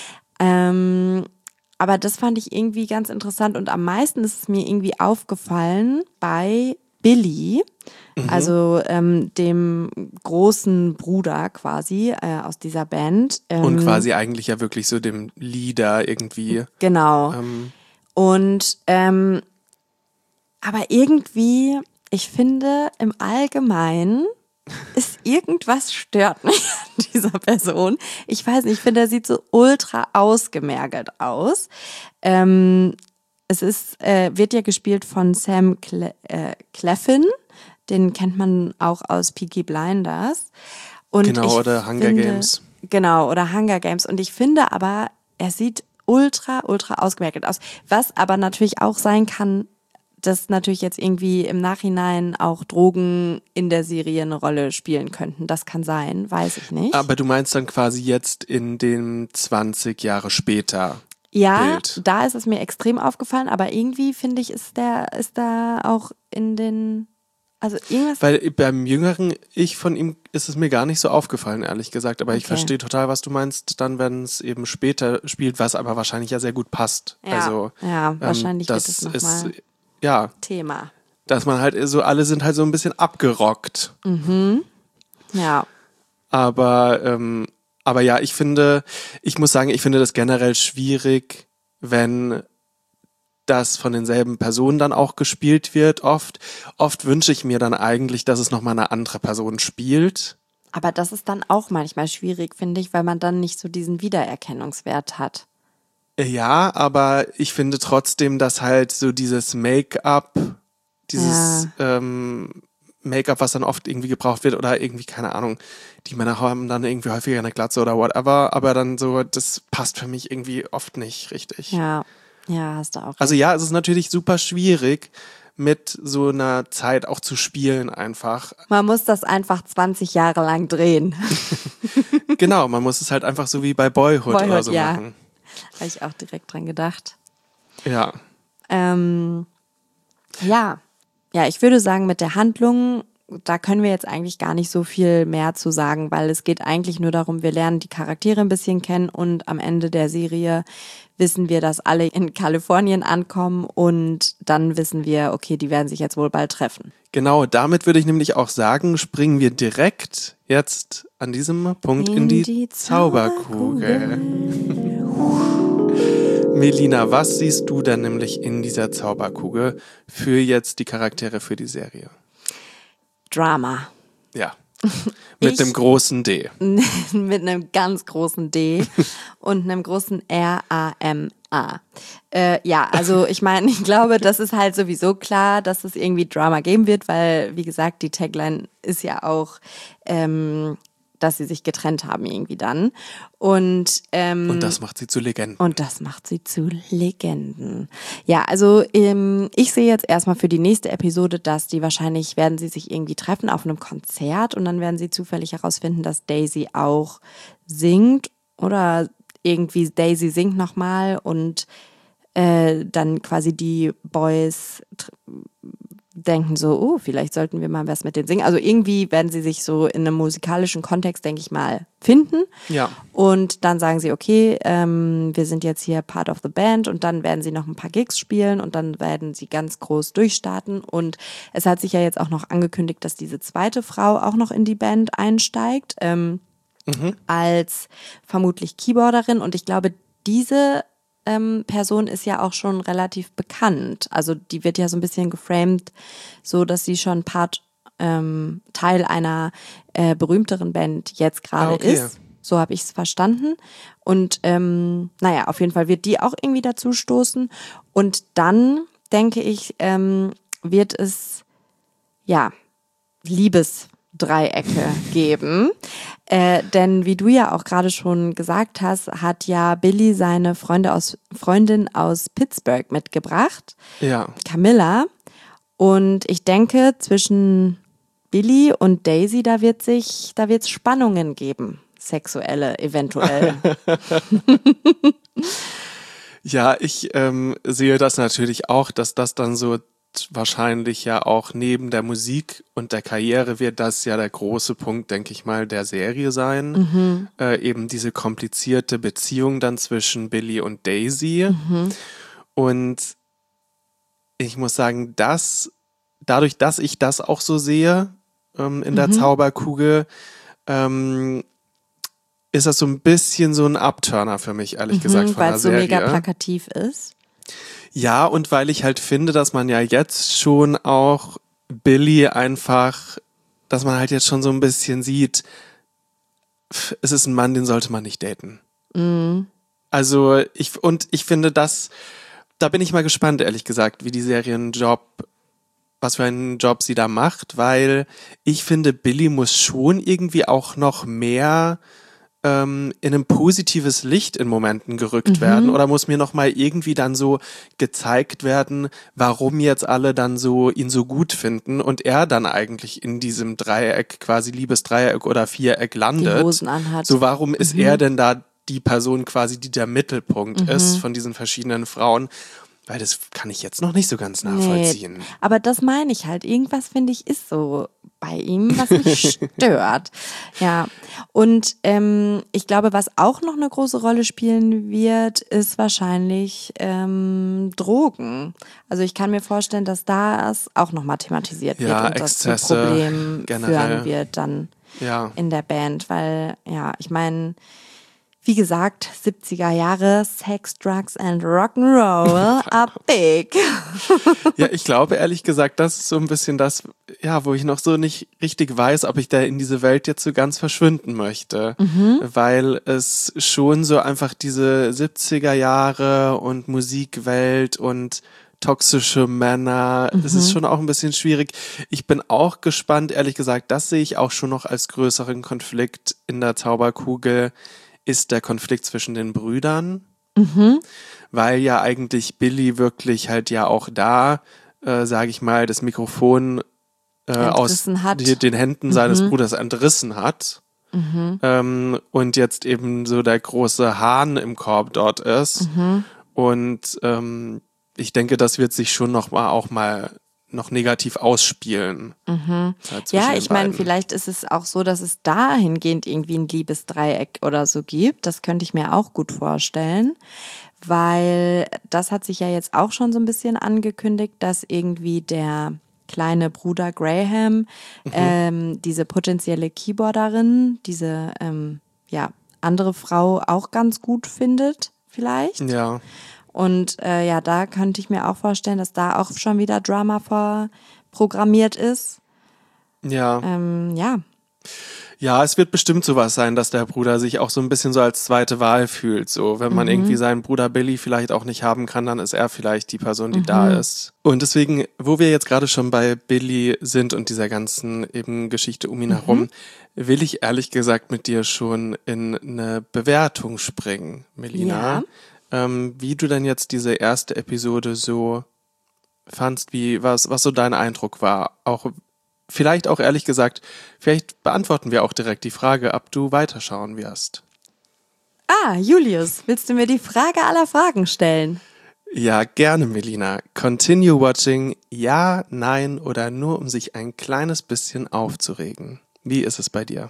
Ähm, aber das fand ich irgendwie ganz interessant und am meisten ist es mir irgendwie aufgefallen bei Billy, also ähm, dem großen Bruder quasi äh, aus dieser Band. Ähm, Und quasi eigentlich ja wirklich so dem Leader irgendwie. Genau. Ähm, Und ähm, aber irgendwie, ich finde im Allgemeinen ist irgendwas stört mich an dieser Person. Ich weiß nicht, ich finde, er sieht so ultra ausgemergelt aus. Ähm, es ist, äh, wird ja gespielt von Sam Cle äh, Cleffin. Den kennt man auch aus Peaky Blinders. Und Genau, ich oder Hunger finde, Games. Genau, oder Hunger Games. Und ich finde aber, er sieht ultra, ultra ausgemergelt aus. Was aber natürlich auch sein kann, dass natürlich jetzt irgendwie im Nachhinein auch Drogen in der Serie eine Rolle spielen könnten. Das kann sein, weiß ich nicht. Aber du meinst dann quasi jetzt in den zwanzig Jahre später. Ja, Bild. da ist es mir extrem aufgefallen, aber irgendwie finde ich, ist der, ist da auch in den, also irgendwas. Weil beim jüngeren Ich von ihm ist es mir gar nicht so aufgefallen, ehrlich gesagt. Aber ich Okay. verstehe total, was du meinst, dann, wenn es eben später spielt, was aber wahrscheinlich ja sehr gut passt. Ja, also, ja, wahrscheinlich wird das es noch ist, mal ja, Thema. dass man halt so, alle sind halt so ein bisschen abgerockt. Ja, Aber, ähm, aber ja, ich finde, ich muss sagen, ich finde das generell schwierig, wenn das von denselben Personen dann auch gespielt wird, oft. Oft wünsche ich mir dann eigentlich, dass es nochmal eine andere Person spielt. aber das ist dann auch manchmal schwierig, finde ich, weil man dann nicht so diesen Wiedererkennungswert hat. Ja, aber ich finde trotzdem, dass halt so dieses Make-up, dieses ähm, Make-up, was dann oft irgendwie gebraucht wird oder irgendwie, keine Ahnung, die Männer haben dann irgendwie häufiger eine Glatze oder whatever, aber dann so, das passt für mich irgendwie oft nicht richtig. Ja, ja, hast du auch recht. Also ja, es ist natürlich super schwierig, mit so einer Zeit auch zu spielen einfach. Man muss das einfach zwanzig Jahre lang drehen. Genau, man muss es halt einfach so wie bei Boyhood, Boyhood, oder so ja. machen. Habe ich auch direkt dran gedacht. Ja. Ähm, ja, ja, ich würde sagen, mit der Handlung, da können wir jetzt eigentlich gar nicht so viel mehr zu sagen, weil es geht eigentlich nur darum, wir lernen die Charaktere ein bisschen kennen und am Ende der Serie wissen wir, dass alle in Kalifornien ankommen und dann wissen wir, okay, die werden sich jetzt wohl bald treffen. Genau, damit würde ich nämlich auch sagen, springen wir direkt jetzt an diesem Punkt in, In die, die Zauberkugel. Melina, was siehst du denn nämlich in dieser Zauberkugel für jetzt die Charaktere für die Serie? Drama. Ja, mit Ich- einem großen D. Mit einem ganz großen D und einem großen R A M Ah, äh, ja, also ich meine, ich glaube, das ist halt sowieso klar, dass es irgendwie Drama geben wird, weil, wie gesagt, die Tagline ist ja auch, ähm, dass sie sich getrennt haben irgendwie dann. Und, ähm, Und das macht sie zu Legenden. Und das macht sie zu Legenden. Ja, also ähm, ich sehe jetzt erstmal für die nächste Episode, dass die wahrscheinlich werden sie sich irgendwie treffen auf einem Konzert und dann werden sie zufällig herausfinden, dass Daisy auch singt oder irgendwie Daisy singt nochmal und äh, dann quasi die Boys tr- denken so, oh, vielleicht sollten wir mal was mit denen singen. Also irgendwie werden sie sich so in einem musikalischen Kontext, denke ich mal, finden. Ja. Und dann sagen sie, okay, ähm, wir sind jetzt hier part of the band und dann werden sie noch ein paar Gigs spielen und dann werden sie ganz groß durchstarten. Und es hat sich ja jetzt auch noch angekündigt, dass diese zweite Frau auch noch in die Band einsteigt, ähm, mhm. als vermutlich Keyboarderin. Und ich glaube, diese ähm, Person ist ja auch schon relativ bekannt. Also die wird ja so ein bisschen geframed, so dass sie schon Part, ähm, Teil einer äh, berühmteren Band jetzt gerade ah, okay. ist. So habe ich es verstanden. Und ähm, naja, auf jeden Fall wird die auch irgendwie dazu stoßen. Und dann, denke ich, ähm, wird es, ja, Liebesdreiecke geben. Äh, denn wie du ja auch gerade schon gesagt hast, hat ja Billy seine Freunde aus, Freundin aus Pittsburgh mitgebracht. Ja. Camilla. Und ich denke, zwischen Billy und Daisy, da wird sich, da wird es Spannungen geben. Sexuelle, eventuell. Ja, ich ähm, sehe das natürlich auch, dass das dann so wahrscheinlich ja auch neben der Musik und der Karriere wird das ja der große Punkt, denke ich mal, der Serie sein. Mhm. Äh, eben diese komplizierte Beziehung dann zwischen Billy und Daisy. Mhm. Und ich muss sagen, dass dadurch, dass ich das auch so sehe ähm, in der mhm. Zauberkugel, ähm, ist das so ein bisschen so ein Upturner für mich, ehrlich mhm, gesagt, von der Serie. Weil es so mega plakativ ist. Ja, und weil ich halt finde, dass man ja jetzt schon auch Billy einfach, dass man halt jetzt schon so ein bisschen sieht, es ist ein Mann, den sollte man nicht daten. Mhm. Also ich, und ich finde das, da bin ich mal gespannt, ehrlich gesagt, wie die Serie einen Job, was für einen Job sie da macht, weil ich finde, Billy muss schon irgendwie auch noch mehr in ein positives Licht in Momenten gerückt mhm. werden oder muss mir nochmal irgendwie dann so gezeigt werden, warum jetzt alle dann so ihn so gut finden und er dann eigentlich in diesem Dreieck, quasi Liebesdreieck oder Viereck landet. Die Hosen anhat. So, warum ist mhm. er denn da die Person quasi, die der Mittelpunkt mhm. ist von diesen verschiedenen Frauen? Weil das kann ich jetzt noch nicht so ganz nachvollziehen. Nee, aber das meine ich halt. Irgendwas, finde ich, ist so bei ihm, was mich stört. Ja, und ähm, ich glaube, was auch noch eine große Rolle spielen wird, ist wahrscheinlich ähm, Drogen. Also ich kann mir vorstellen, dass das auch nochmal thematisiert wird ja, und Exzesse, das zu Problemen generell. führen wird dann ja. in der Band. Weil, ja, ich meine, wie gesagt, siebziger Jahre, Sex, Drugs and Rock'n'Roll are big. Ja, ich glaube ehrlich gesagt, das ist so ein bisschen das, ja, wo ich noch so nicht richtig weiß, ob ich da in diese Welt jetzt so ganz verschwinden möchte. Mhm. Weil es schon so einfach diese siebziger Jahre und Musikwelt und toxische Männer, mhm. es ist schon auch ein bisschen schwierig. Ich bin auch gespannt, ehrlich gesagt, das sehe ich auch schon noch als größeren Konflikt in der Zauberkugel, ist der Konflikt zwischen den Brüdern, mhm. weil ja eigentlich Billy wirklich halt ja auch da, äh, sage ich mal, das Mikrofon äh, aus hat. Die, den Händen mhm. seines Bruders entrissen hat mhm. ähm, und jetzt eben so der große Hahn im Korb dort ist mhm. und ähm, ich denke, das wird sich schon noch mal auch mal noch negativ ausspielen. Mhm. Ja, ich meine, vielleicht ist es auch so, dass es dahingehend irgendwie ein Liebesdreieck oder so gibt. Das könnte ich mir auch gut vorstellen, weil das hat sich ja jetzt auch schon so ein bisschen angekündigt, dass irgendwie der kleine Bruder Graham mhm. ähm, diese potenzielle Keyboarderin, diese ähm, ja, andere Frau auch ganz gut findet, vielleicht. Ja. Und äh, ja, da könnte ich mir auch vorstellen, dass da auch schon wieder Drama vorprogrammiert ist. Ja. Ähm, ja. Ja, es wird bestimmt sowas sein, dass der Bruder sich auch so ein bisschen so als zweite Wahl fühlt. So, wenn man mhm. irgendwie seinen Bruder Billy vielleicht auch nicht haben kann, dann ist er vielleicht die Person, die mhm. da ist. Und deswegen, wo wir jetzt gerade schon bei Billy sind und dieser ganzen eben Geschichte um ihn mhm. herum, will ich ehrlich gesagt mit dir schon in eine Bewertung springen, Melina. Ja. Ähm, wie du denn jetzt diese erste Episode so fandst, wie was, was so dein Eindruck war, auch vielleicht auch ehrlich gesagt, vielleicht beantworten wir auch direkt die Frage, ob du weiterschauen wirst. Ah, Julius, willst du mir die Frage aller Fragen stellen? Ja, gerne, Melina. Continue watching, ja, nein oder nur, um sich ein kleines bisschen aufzuregen. Wie ist es bei dir?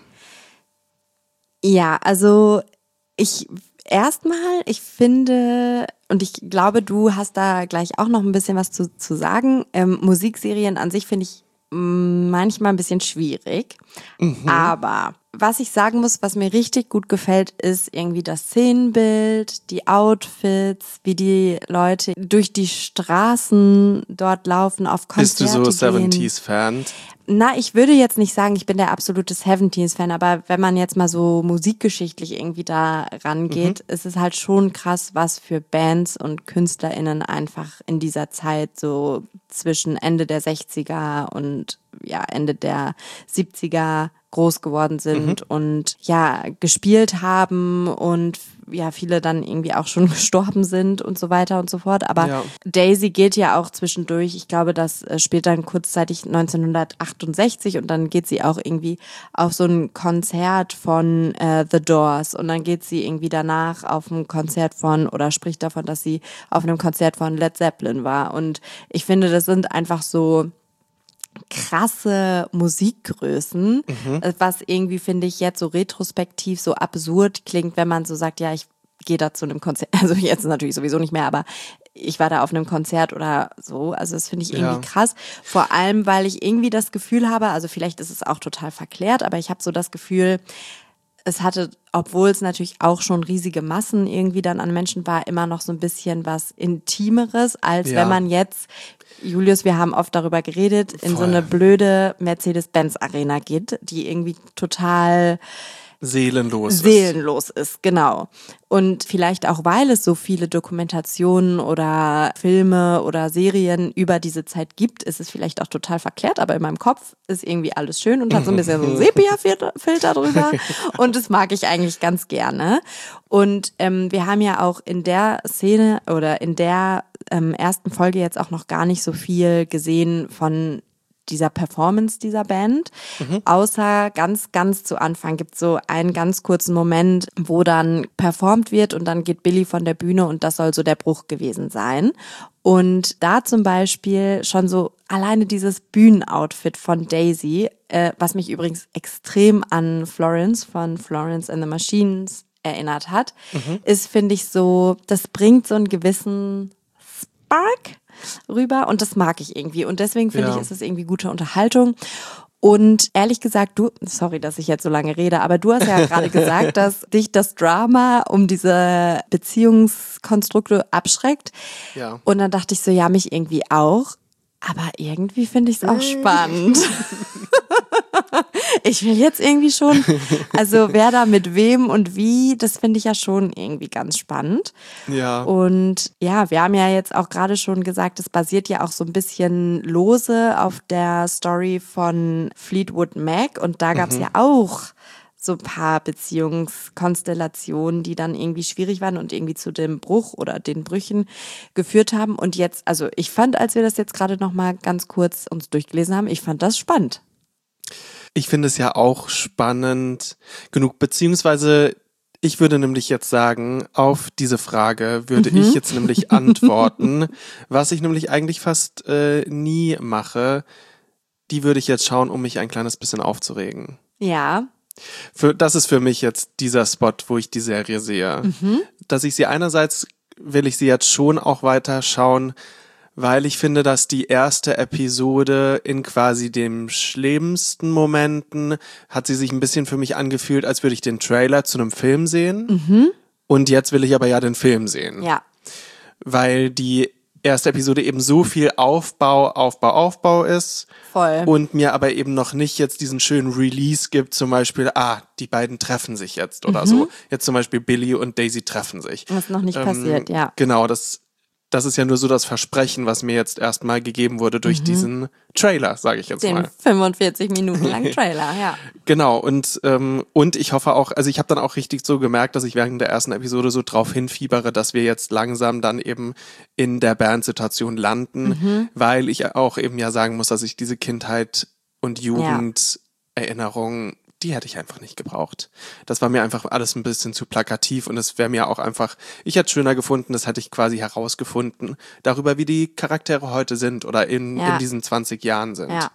Ja, also ich erstmal, ich finde, und ich glaube, du hast da gleich auch noch ein bisschen was zu, zu sagen, ähm, Musikserien an sich finde ich manchmal ein bisschen schwierig, mhm. aber was ich sagen muss, was mir richtig gut gefällt, ist irgendwie das Szenenbild, die Outfits, wie die Leute durch die Straßen dort laufen, auf Konzerte gehen. Bist du so gehen. siebziger-Fan? Na, ich würde jetzt nicht sagen, ich bin der absolute siebziger-Fan, aber wenn man jetzt mal so musikgeschichtlich irgendwie da rangeht, mhm. ist es halt schon krass, was für Bands und KünstlerInnen einfach in dieser Zeit so zwischen Ende der sechziger und ja Ende der siebziger groß geworden sind mhm. und ja gespielt haben und ja viele dann irgendwie auch schon gestorben sind und so weiter und so fort. Aber ja. Daisy geht ja auch zwischendurch. Ich glaube, das spielt dann kurzzeitig neunzehnhundertachtundsechzig und dann geht sie auch irgendwie auf so ein Konzert von äh, The Doors und dann geht sie irgendwie danach auf ein Konzert von oder spricht davon, dass sie auf einem Konzert von Led Zeppelin war. Und ich finde, das sind einfach so krasse Musikgrößen, mhm. was irgendwie, finde ich, jetzt so retrospektiv so absurd klingt, wenn man so sagt, ja, ich gehe da zu einem Konzert, also jetzt natürlich sowieso nicht mehr, aber ich war da auf einem Konzert oder so, also das finde ich irgendwie ja. krass, vor allem, weil ich irgendwie das Gefühl habe, also vielleicht ist es auch total verklärt, aber ich habe so das Gefühl, es hatte, obwohl es natürlich auch schon riesige Massen irgendwie dann an Menschen war, immer noch so ein bisschen was Intimeres, als ja. wenn man jetzt, Julius, wir haben oft darüber geredet, in Voll. so eine blöde Mercedes-Benz-Arena geht, die irgendwie total seelenlos seelenlos ist. ist, genau. Und vielleicht auch, weil es so viele Dokumentationen oder Filme oder Serien über diese Zeit gibt, ist es vielleicht auch total verklärt, aber in meinem Kopf ist irgendwie alles schön und hat so ein bisschen so einen Sepia-Filter drüber und das mag ich eigentlich ganz gerne. Und ähm, wir haben ja auch in der Szene oder in der ähm, ersten Folge jetzt auch noch gar nicht so viel gesehen von dieser Performance dieser Band, mhm. außer ganz, ganz zu Anfang gibt es so einen ganz kurzen Moment, wo dann performt wird und dann geht Billy von der Bühne und das soll so der Bruch gewesen sein. Und da zum Beispiel schon so alleine dieses Bühnenoutfit von Daisy, äh, was mich übrigens extrem an Florence von Florence and the Machines erinnert hat, mhm. ist, finde ich so, das bringt so einen gewissen Spark rüber und das mag ich irgendwie und deswegen finde ja. ich, ist es irgendwie gute Unterhaltung und ehrlich gesagt, du, sorry, dass ich jetzt so lange rede, aber du hast ja gerade gesagt, dass dich das Drama um diese Beziehungskonstrukte abschreckt ja. und dann dachte ich so, ja, mich irgendwie auch, aber irgendwie finde ich es auch spannend. Ich will jetzt irgendwie schon, also wer da mit wem und wie, das finde ich ja schon irgendwie ganz spannend. Ja. Und ja, wir haben ja jetzt auch gerade schon gesagt, es basiert ja auch so ein bisschen lose auf der Story von Fleetwood Mac und da gab es mhm. ja auch so ein paar Beziehungskonstellationen, die dann irgendwie schwierig waren und irgendwie zu dem Bruch oder den Brüchen geführt haben. Und jetzt, also ich fand, als wir das jetzt gerade nochmal ganz kurz uns durchgelesen haben, ich fand das spannend. Ich finde es ja auch spannend genug, beziehungsweise ich würde nämlich jetzt sagen, auf diese Frage würde mhm. ich jetzt nämlich antworten, was ich nämlich eigentlich fast äh, nie mache, die würde ich jetzt schauen, um mich ein kleines bisschen aufzuregen. Ja. Für, das ist für mich jetzt dieser Spot, wo ich die Serie sehe. Mhm. Dass ich sie einerseits, will ich sie jetzt schon auch weiter schauen, weil ich finde, dass die erste Episode in quasi den schlimmsten Momenten hat sie sich ein bisschen für mich angefühlt, als würde ich den Trailer zu einem Film sehen. Mhm. Und jetzt will ich aber ja den Film sehen. Ja. Weil die erste Episode eben so viel Aufbau, Aufbau, Aufbau ist. Voll. Und mir aber eben noch nicht jetzt diesen schönen Release gibt, zum Beispiel, ah, die beiden treffen sich jetzt oder mhm. so. Jetzt zum Beispiel Billy und Daisy treffen sich. Was noch nicht ähm, passiert, ja. Genau, das Das ist ja nur so das Versprechen, was mir jetzt erstmal gegeben wurde durch mhm. diesen Trailer, sage ich jetzt Den mal. Den fünfundvierzig Minuten langen Trailer, ja. Genau, und ähm, und ich hoffe auch, also ich habe dann auch richtig so gemerkt, dass ich während der ersten Episode so drauf hinfiebere, dass wir jetzt langsam dann eben in der Bandsituation landen, mhm. weil ich auch eben ja sagen muss, dass ich diese Kindheit und Jugenderinnerungen ja. die hätte ich einfach nicht gebraucht. Das war mir einfach alles ein bisschen zu plakativ und es wäre mir auch einfach, ich hätte es schöner gefunden, das hätte ich quasi herausgefunden, darüber, wie die Charaktere heute sind oder in, ja. in diesen zwanzig Jahren sind. Ja.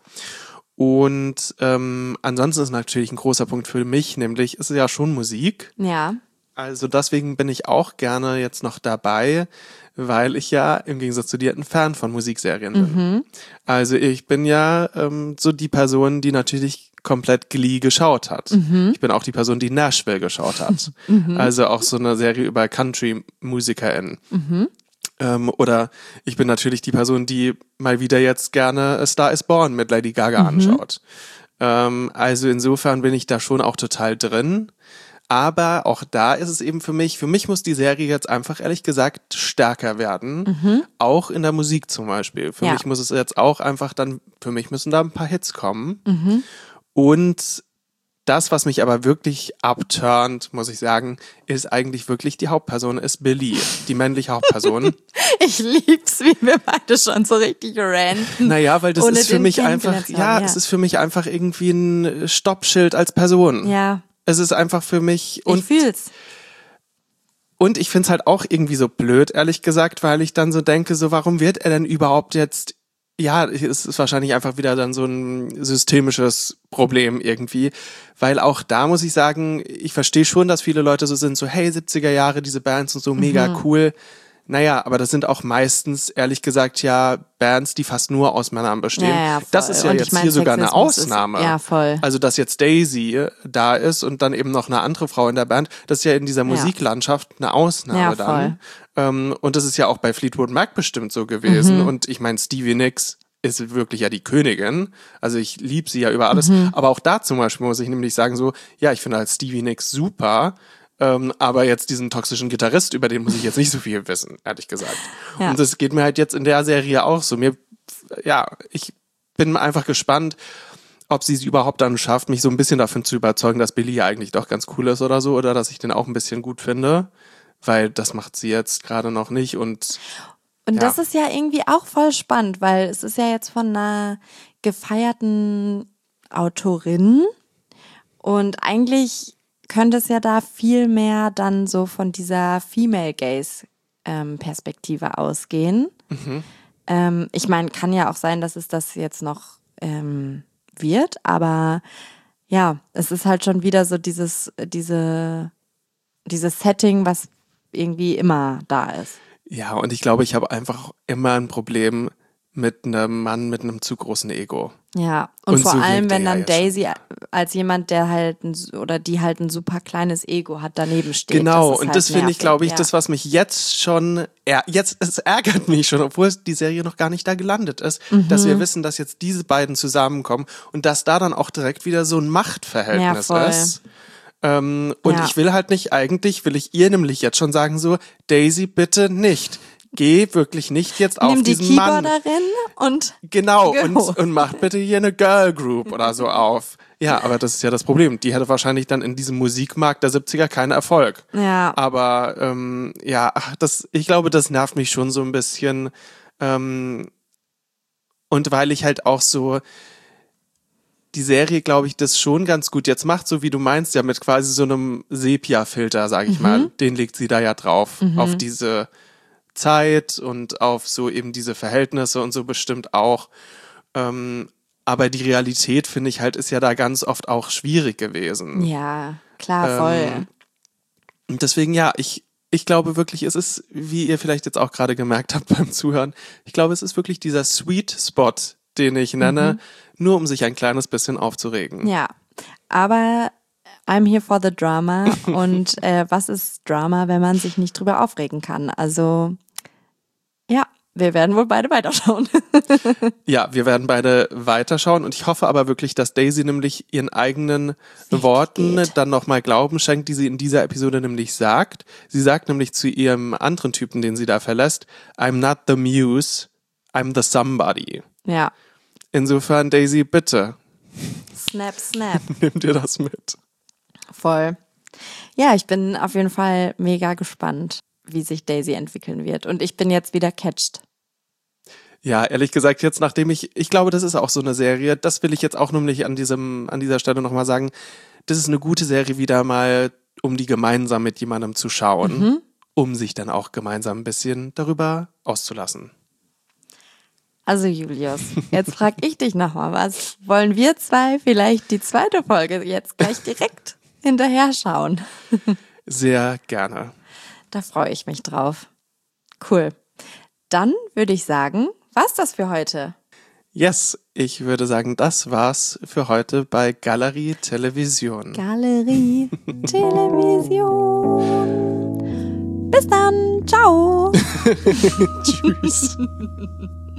Und ähm, ansonsten ist natürlich ein großer Punkt für mich, nämlich ist es ja schon Musik. Ja. Also deswegen bin ich auch gerne jetzt noch dabei, weil ich ja im Gegensatz zu dir ein Fan von Musikserien bin. Mhm. Also ich bin ja ähm, so die Person, die natürlich komplett Glee geschaut hat. Mhm. Ich bin auch die Person, die Nashville geschaut hat. Mhm. Also auch so eine Serie über Country-MusikerInnen. Mhm. Ähm, oder ich bin natürlich die Person, die mal wieder jetzt gerne A Star is Born mit Lady Gaga mhm. anschaut. Ähm, also insofern bin ich da schon auch total drin. Aber auch da ist es eben für mich, für mich muss die Serie jetzt einfach ehrlich gesagt stärker werden. Mhm. Auch in der Musik zum Beispiel. Für ja. mich muss es jetzt auch einfach dann, für mich müssen da ein paar Hits kommen. Mhm. Und das, was mich aber wirklich abturnt, muss ich sagen, ist eigentlich wirklich die Hauptperson, ist Billy, die männliche Hauptperson. Ich lieb's, wie wir beide schon so richtig ranten. Naja, weil das ohne ist für den mich einfach, kennengelernt zu ja, haben, ja, es ist für mich einfach irgendwie ein Stoppschild als Person. Ja. Es ist einfach für mich. Und ich fühl's. Und ich find's halt auch irgendwie so blöd, ehrlich gesagt, weil ich dann so denke, so warum wird er denn überhaupt jetzt, ja, es ist wahrscheinlich einfach wieder dann so ein systemisches Problem irgendwie, weil auch da muss ich sagen, ich verstehe schon, dass viele Leute so sind, so hey, siebziger Jahre, diese Bands sind so mega Mhm. cool. Naja, aber das sind auch meistens, ehrlich gesagt, ja Bands, die fast nur aus Männern bestehen. Ja, ja, das ist ja und jetzt ich mein, hier sogar eine Sexismus Ausnahme. Ist, ja, voll. Also, dass jetzt Daisy da ist und dann eben noch eine andere Frau in der Band, das ist ja in dieser Musiklandschaft eine Ausnahme ja, dann. Ähm, und das ist ja auch bei Fleetwood Mac bestimmt so gewesen. Mhm. Und ich meine, Stevie Nicks ist wirklich ja die Königin. Also ich liebe sie ja über alles. Mhm. Aber auch da zum Beispiel muss ich nämlich sagen so, ja, ich finde halt Stevie Nicks super. Ähm, aber jetzt diesen toxischen Gitarrist, über den muss ich jetzt nicht so viel wissen, ehrlich gesagt. Ja. Und das geht mir halt jetzt in der Serie auch so. Mir, ja, ich bin einfach gespannt, ob sie es überhaupt dann schafft, mich so ein bisschen davon zu überzeugen, dass Billy ja eigentlich doch ganz cool ist oder so, oder dass ich den auch ein bisschen gut finde. Weil das macht sie jetzt gerade noch nicht und Und ja. das ist ja irgendwie auch voll spannend, weil es ist ja jetzt von einer gefeierten Autorin und eigentlich könnte es ja da viel mehr dann so von dieser Female Gaze ähm, Perspektive ausgehen. Mhm. Ähm, ich meine, kann ja auch sein, dass es das jetzt noch ähm, wird, aber ja, es ist halt schon wieder so dieses, diese, dieses Setting, was irgendwie immer da ist. Ja, und ich glaube, ich habe einfach immer ein Problem mit einem Mann mit einem zu großen Ego. Ja, und, Und vor so allem, wirkt wenn er dann ja Daisy als jemand, der halt ein, oder die halt ein super kleines Ego hat, daneben steht. Genau, das ist und halt das finde ich, nervig, glaube ich, ja. das, was mich jetzt schon, er, jetzt, es ärgert mich schon, obwohl die Serie noch gar nicht da gelandet ist, Mhm. dass wir wissen, dass jetzt diese beiden zusammenkommen und dass da dann auch direkt wieder so ein Machtverhältnis Ja, voll. ist. Ähm, und Ja. ich will halt nicht, eigentlich will ich ihr nämlich jetzt schon sagen so, Daisy, bitte nicht. Geh wirklich nicht jetzt auf Nimm die diesen Mann. Keyboarderin und Genau, und, go. und macht bitte hier eine Girl Group oder so auf. Ja, aber das ist ja das Problem. Die hätte wahrscheinlich dann in diesem Musikmarkt der siebziger keinen Erfolg. ja, Aber ähm, ja, ach, das, ich glaube, das nervt mich schon so ein bisschen. Ähm, und weil ich halt auch so die Serie, glaube ich, das schon ganz gut jetzt macht, so wie du meinst, ja mit quasi so einem Sepia-Filter, sag ich Mhm. mal. Den legt sie da ja drauf. Mhm. Auf diese Zeit und auf so eben diese Verhältnisse und so bestimmt auch. Ähm, aber die Realität, finde ich halt, ist ja da ganz oft auch schwierig gewesen. ja, klar, voll. Ähm, Und deswegen, ja, ich, ich glaube wirklich, es ist, wie ihr vielleicht jetzt auch gerade gemerkt habt beim Zuhören, ich glaube, es ist wirklich dieser Sweet Spot, den ich nenne, nur um sich ein kleines bisschen aufzuregen. Ja, aber I'm here for the drama und äh, was ist Drama, wenn man sich nicht drüber aufregen kann? Also ja, wir werden wohl beide weiterschauen. Ja, wir werden beide weiterschauen und ich hoffe aber wirklich, dass Daisy nämlich ihren eigenen Weg Worten geht. dann nochmal Glauben schenkt, die sie in dieser Episode nämlich sagt. Sie sagt nämlich zu ihrem anderen Typen, den sie da verlässt, I'm not the muse, I'm the somebody. Ja. Insofern, Daisy, bitte, Snap, snap. nimm dir das mit. Voll. Ja, ich bin auf jeden Fall mega gespannt, wie sich Daisy entwickeln wird. Und ich bin jetzt wieder catched. Ja, ehrlich gesagt, jetzt nachdem ich, ich glaube, das ist auch so eine Serie, das will ich jetzt auch nämlich an diesem, an dieser Stelle nochmal sagen, das ist eine gute Serie wieder mal, um die gemeinsam mit jemandem zu schauen, mhm. um sich dann auch gemeinsam ein bisschen darüber auszulassen. Also Julius, jetzt frage ich dich nochmal was. Wollen wir zwei vielleicht die zweite Folge jetzt gleich direkt hinterher schauen? Sehr gerne. Da freue ich mich drauf. Cool. Dann würde ich sagen, war's das für heute? Yes, ich würde sagen, das war's für heute bei Galerie Television. Galerie Television. Bis dann. Ciao. Tschüss.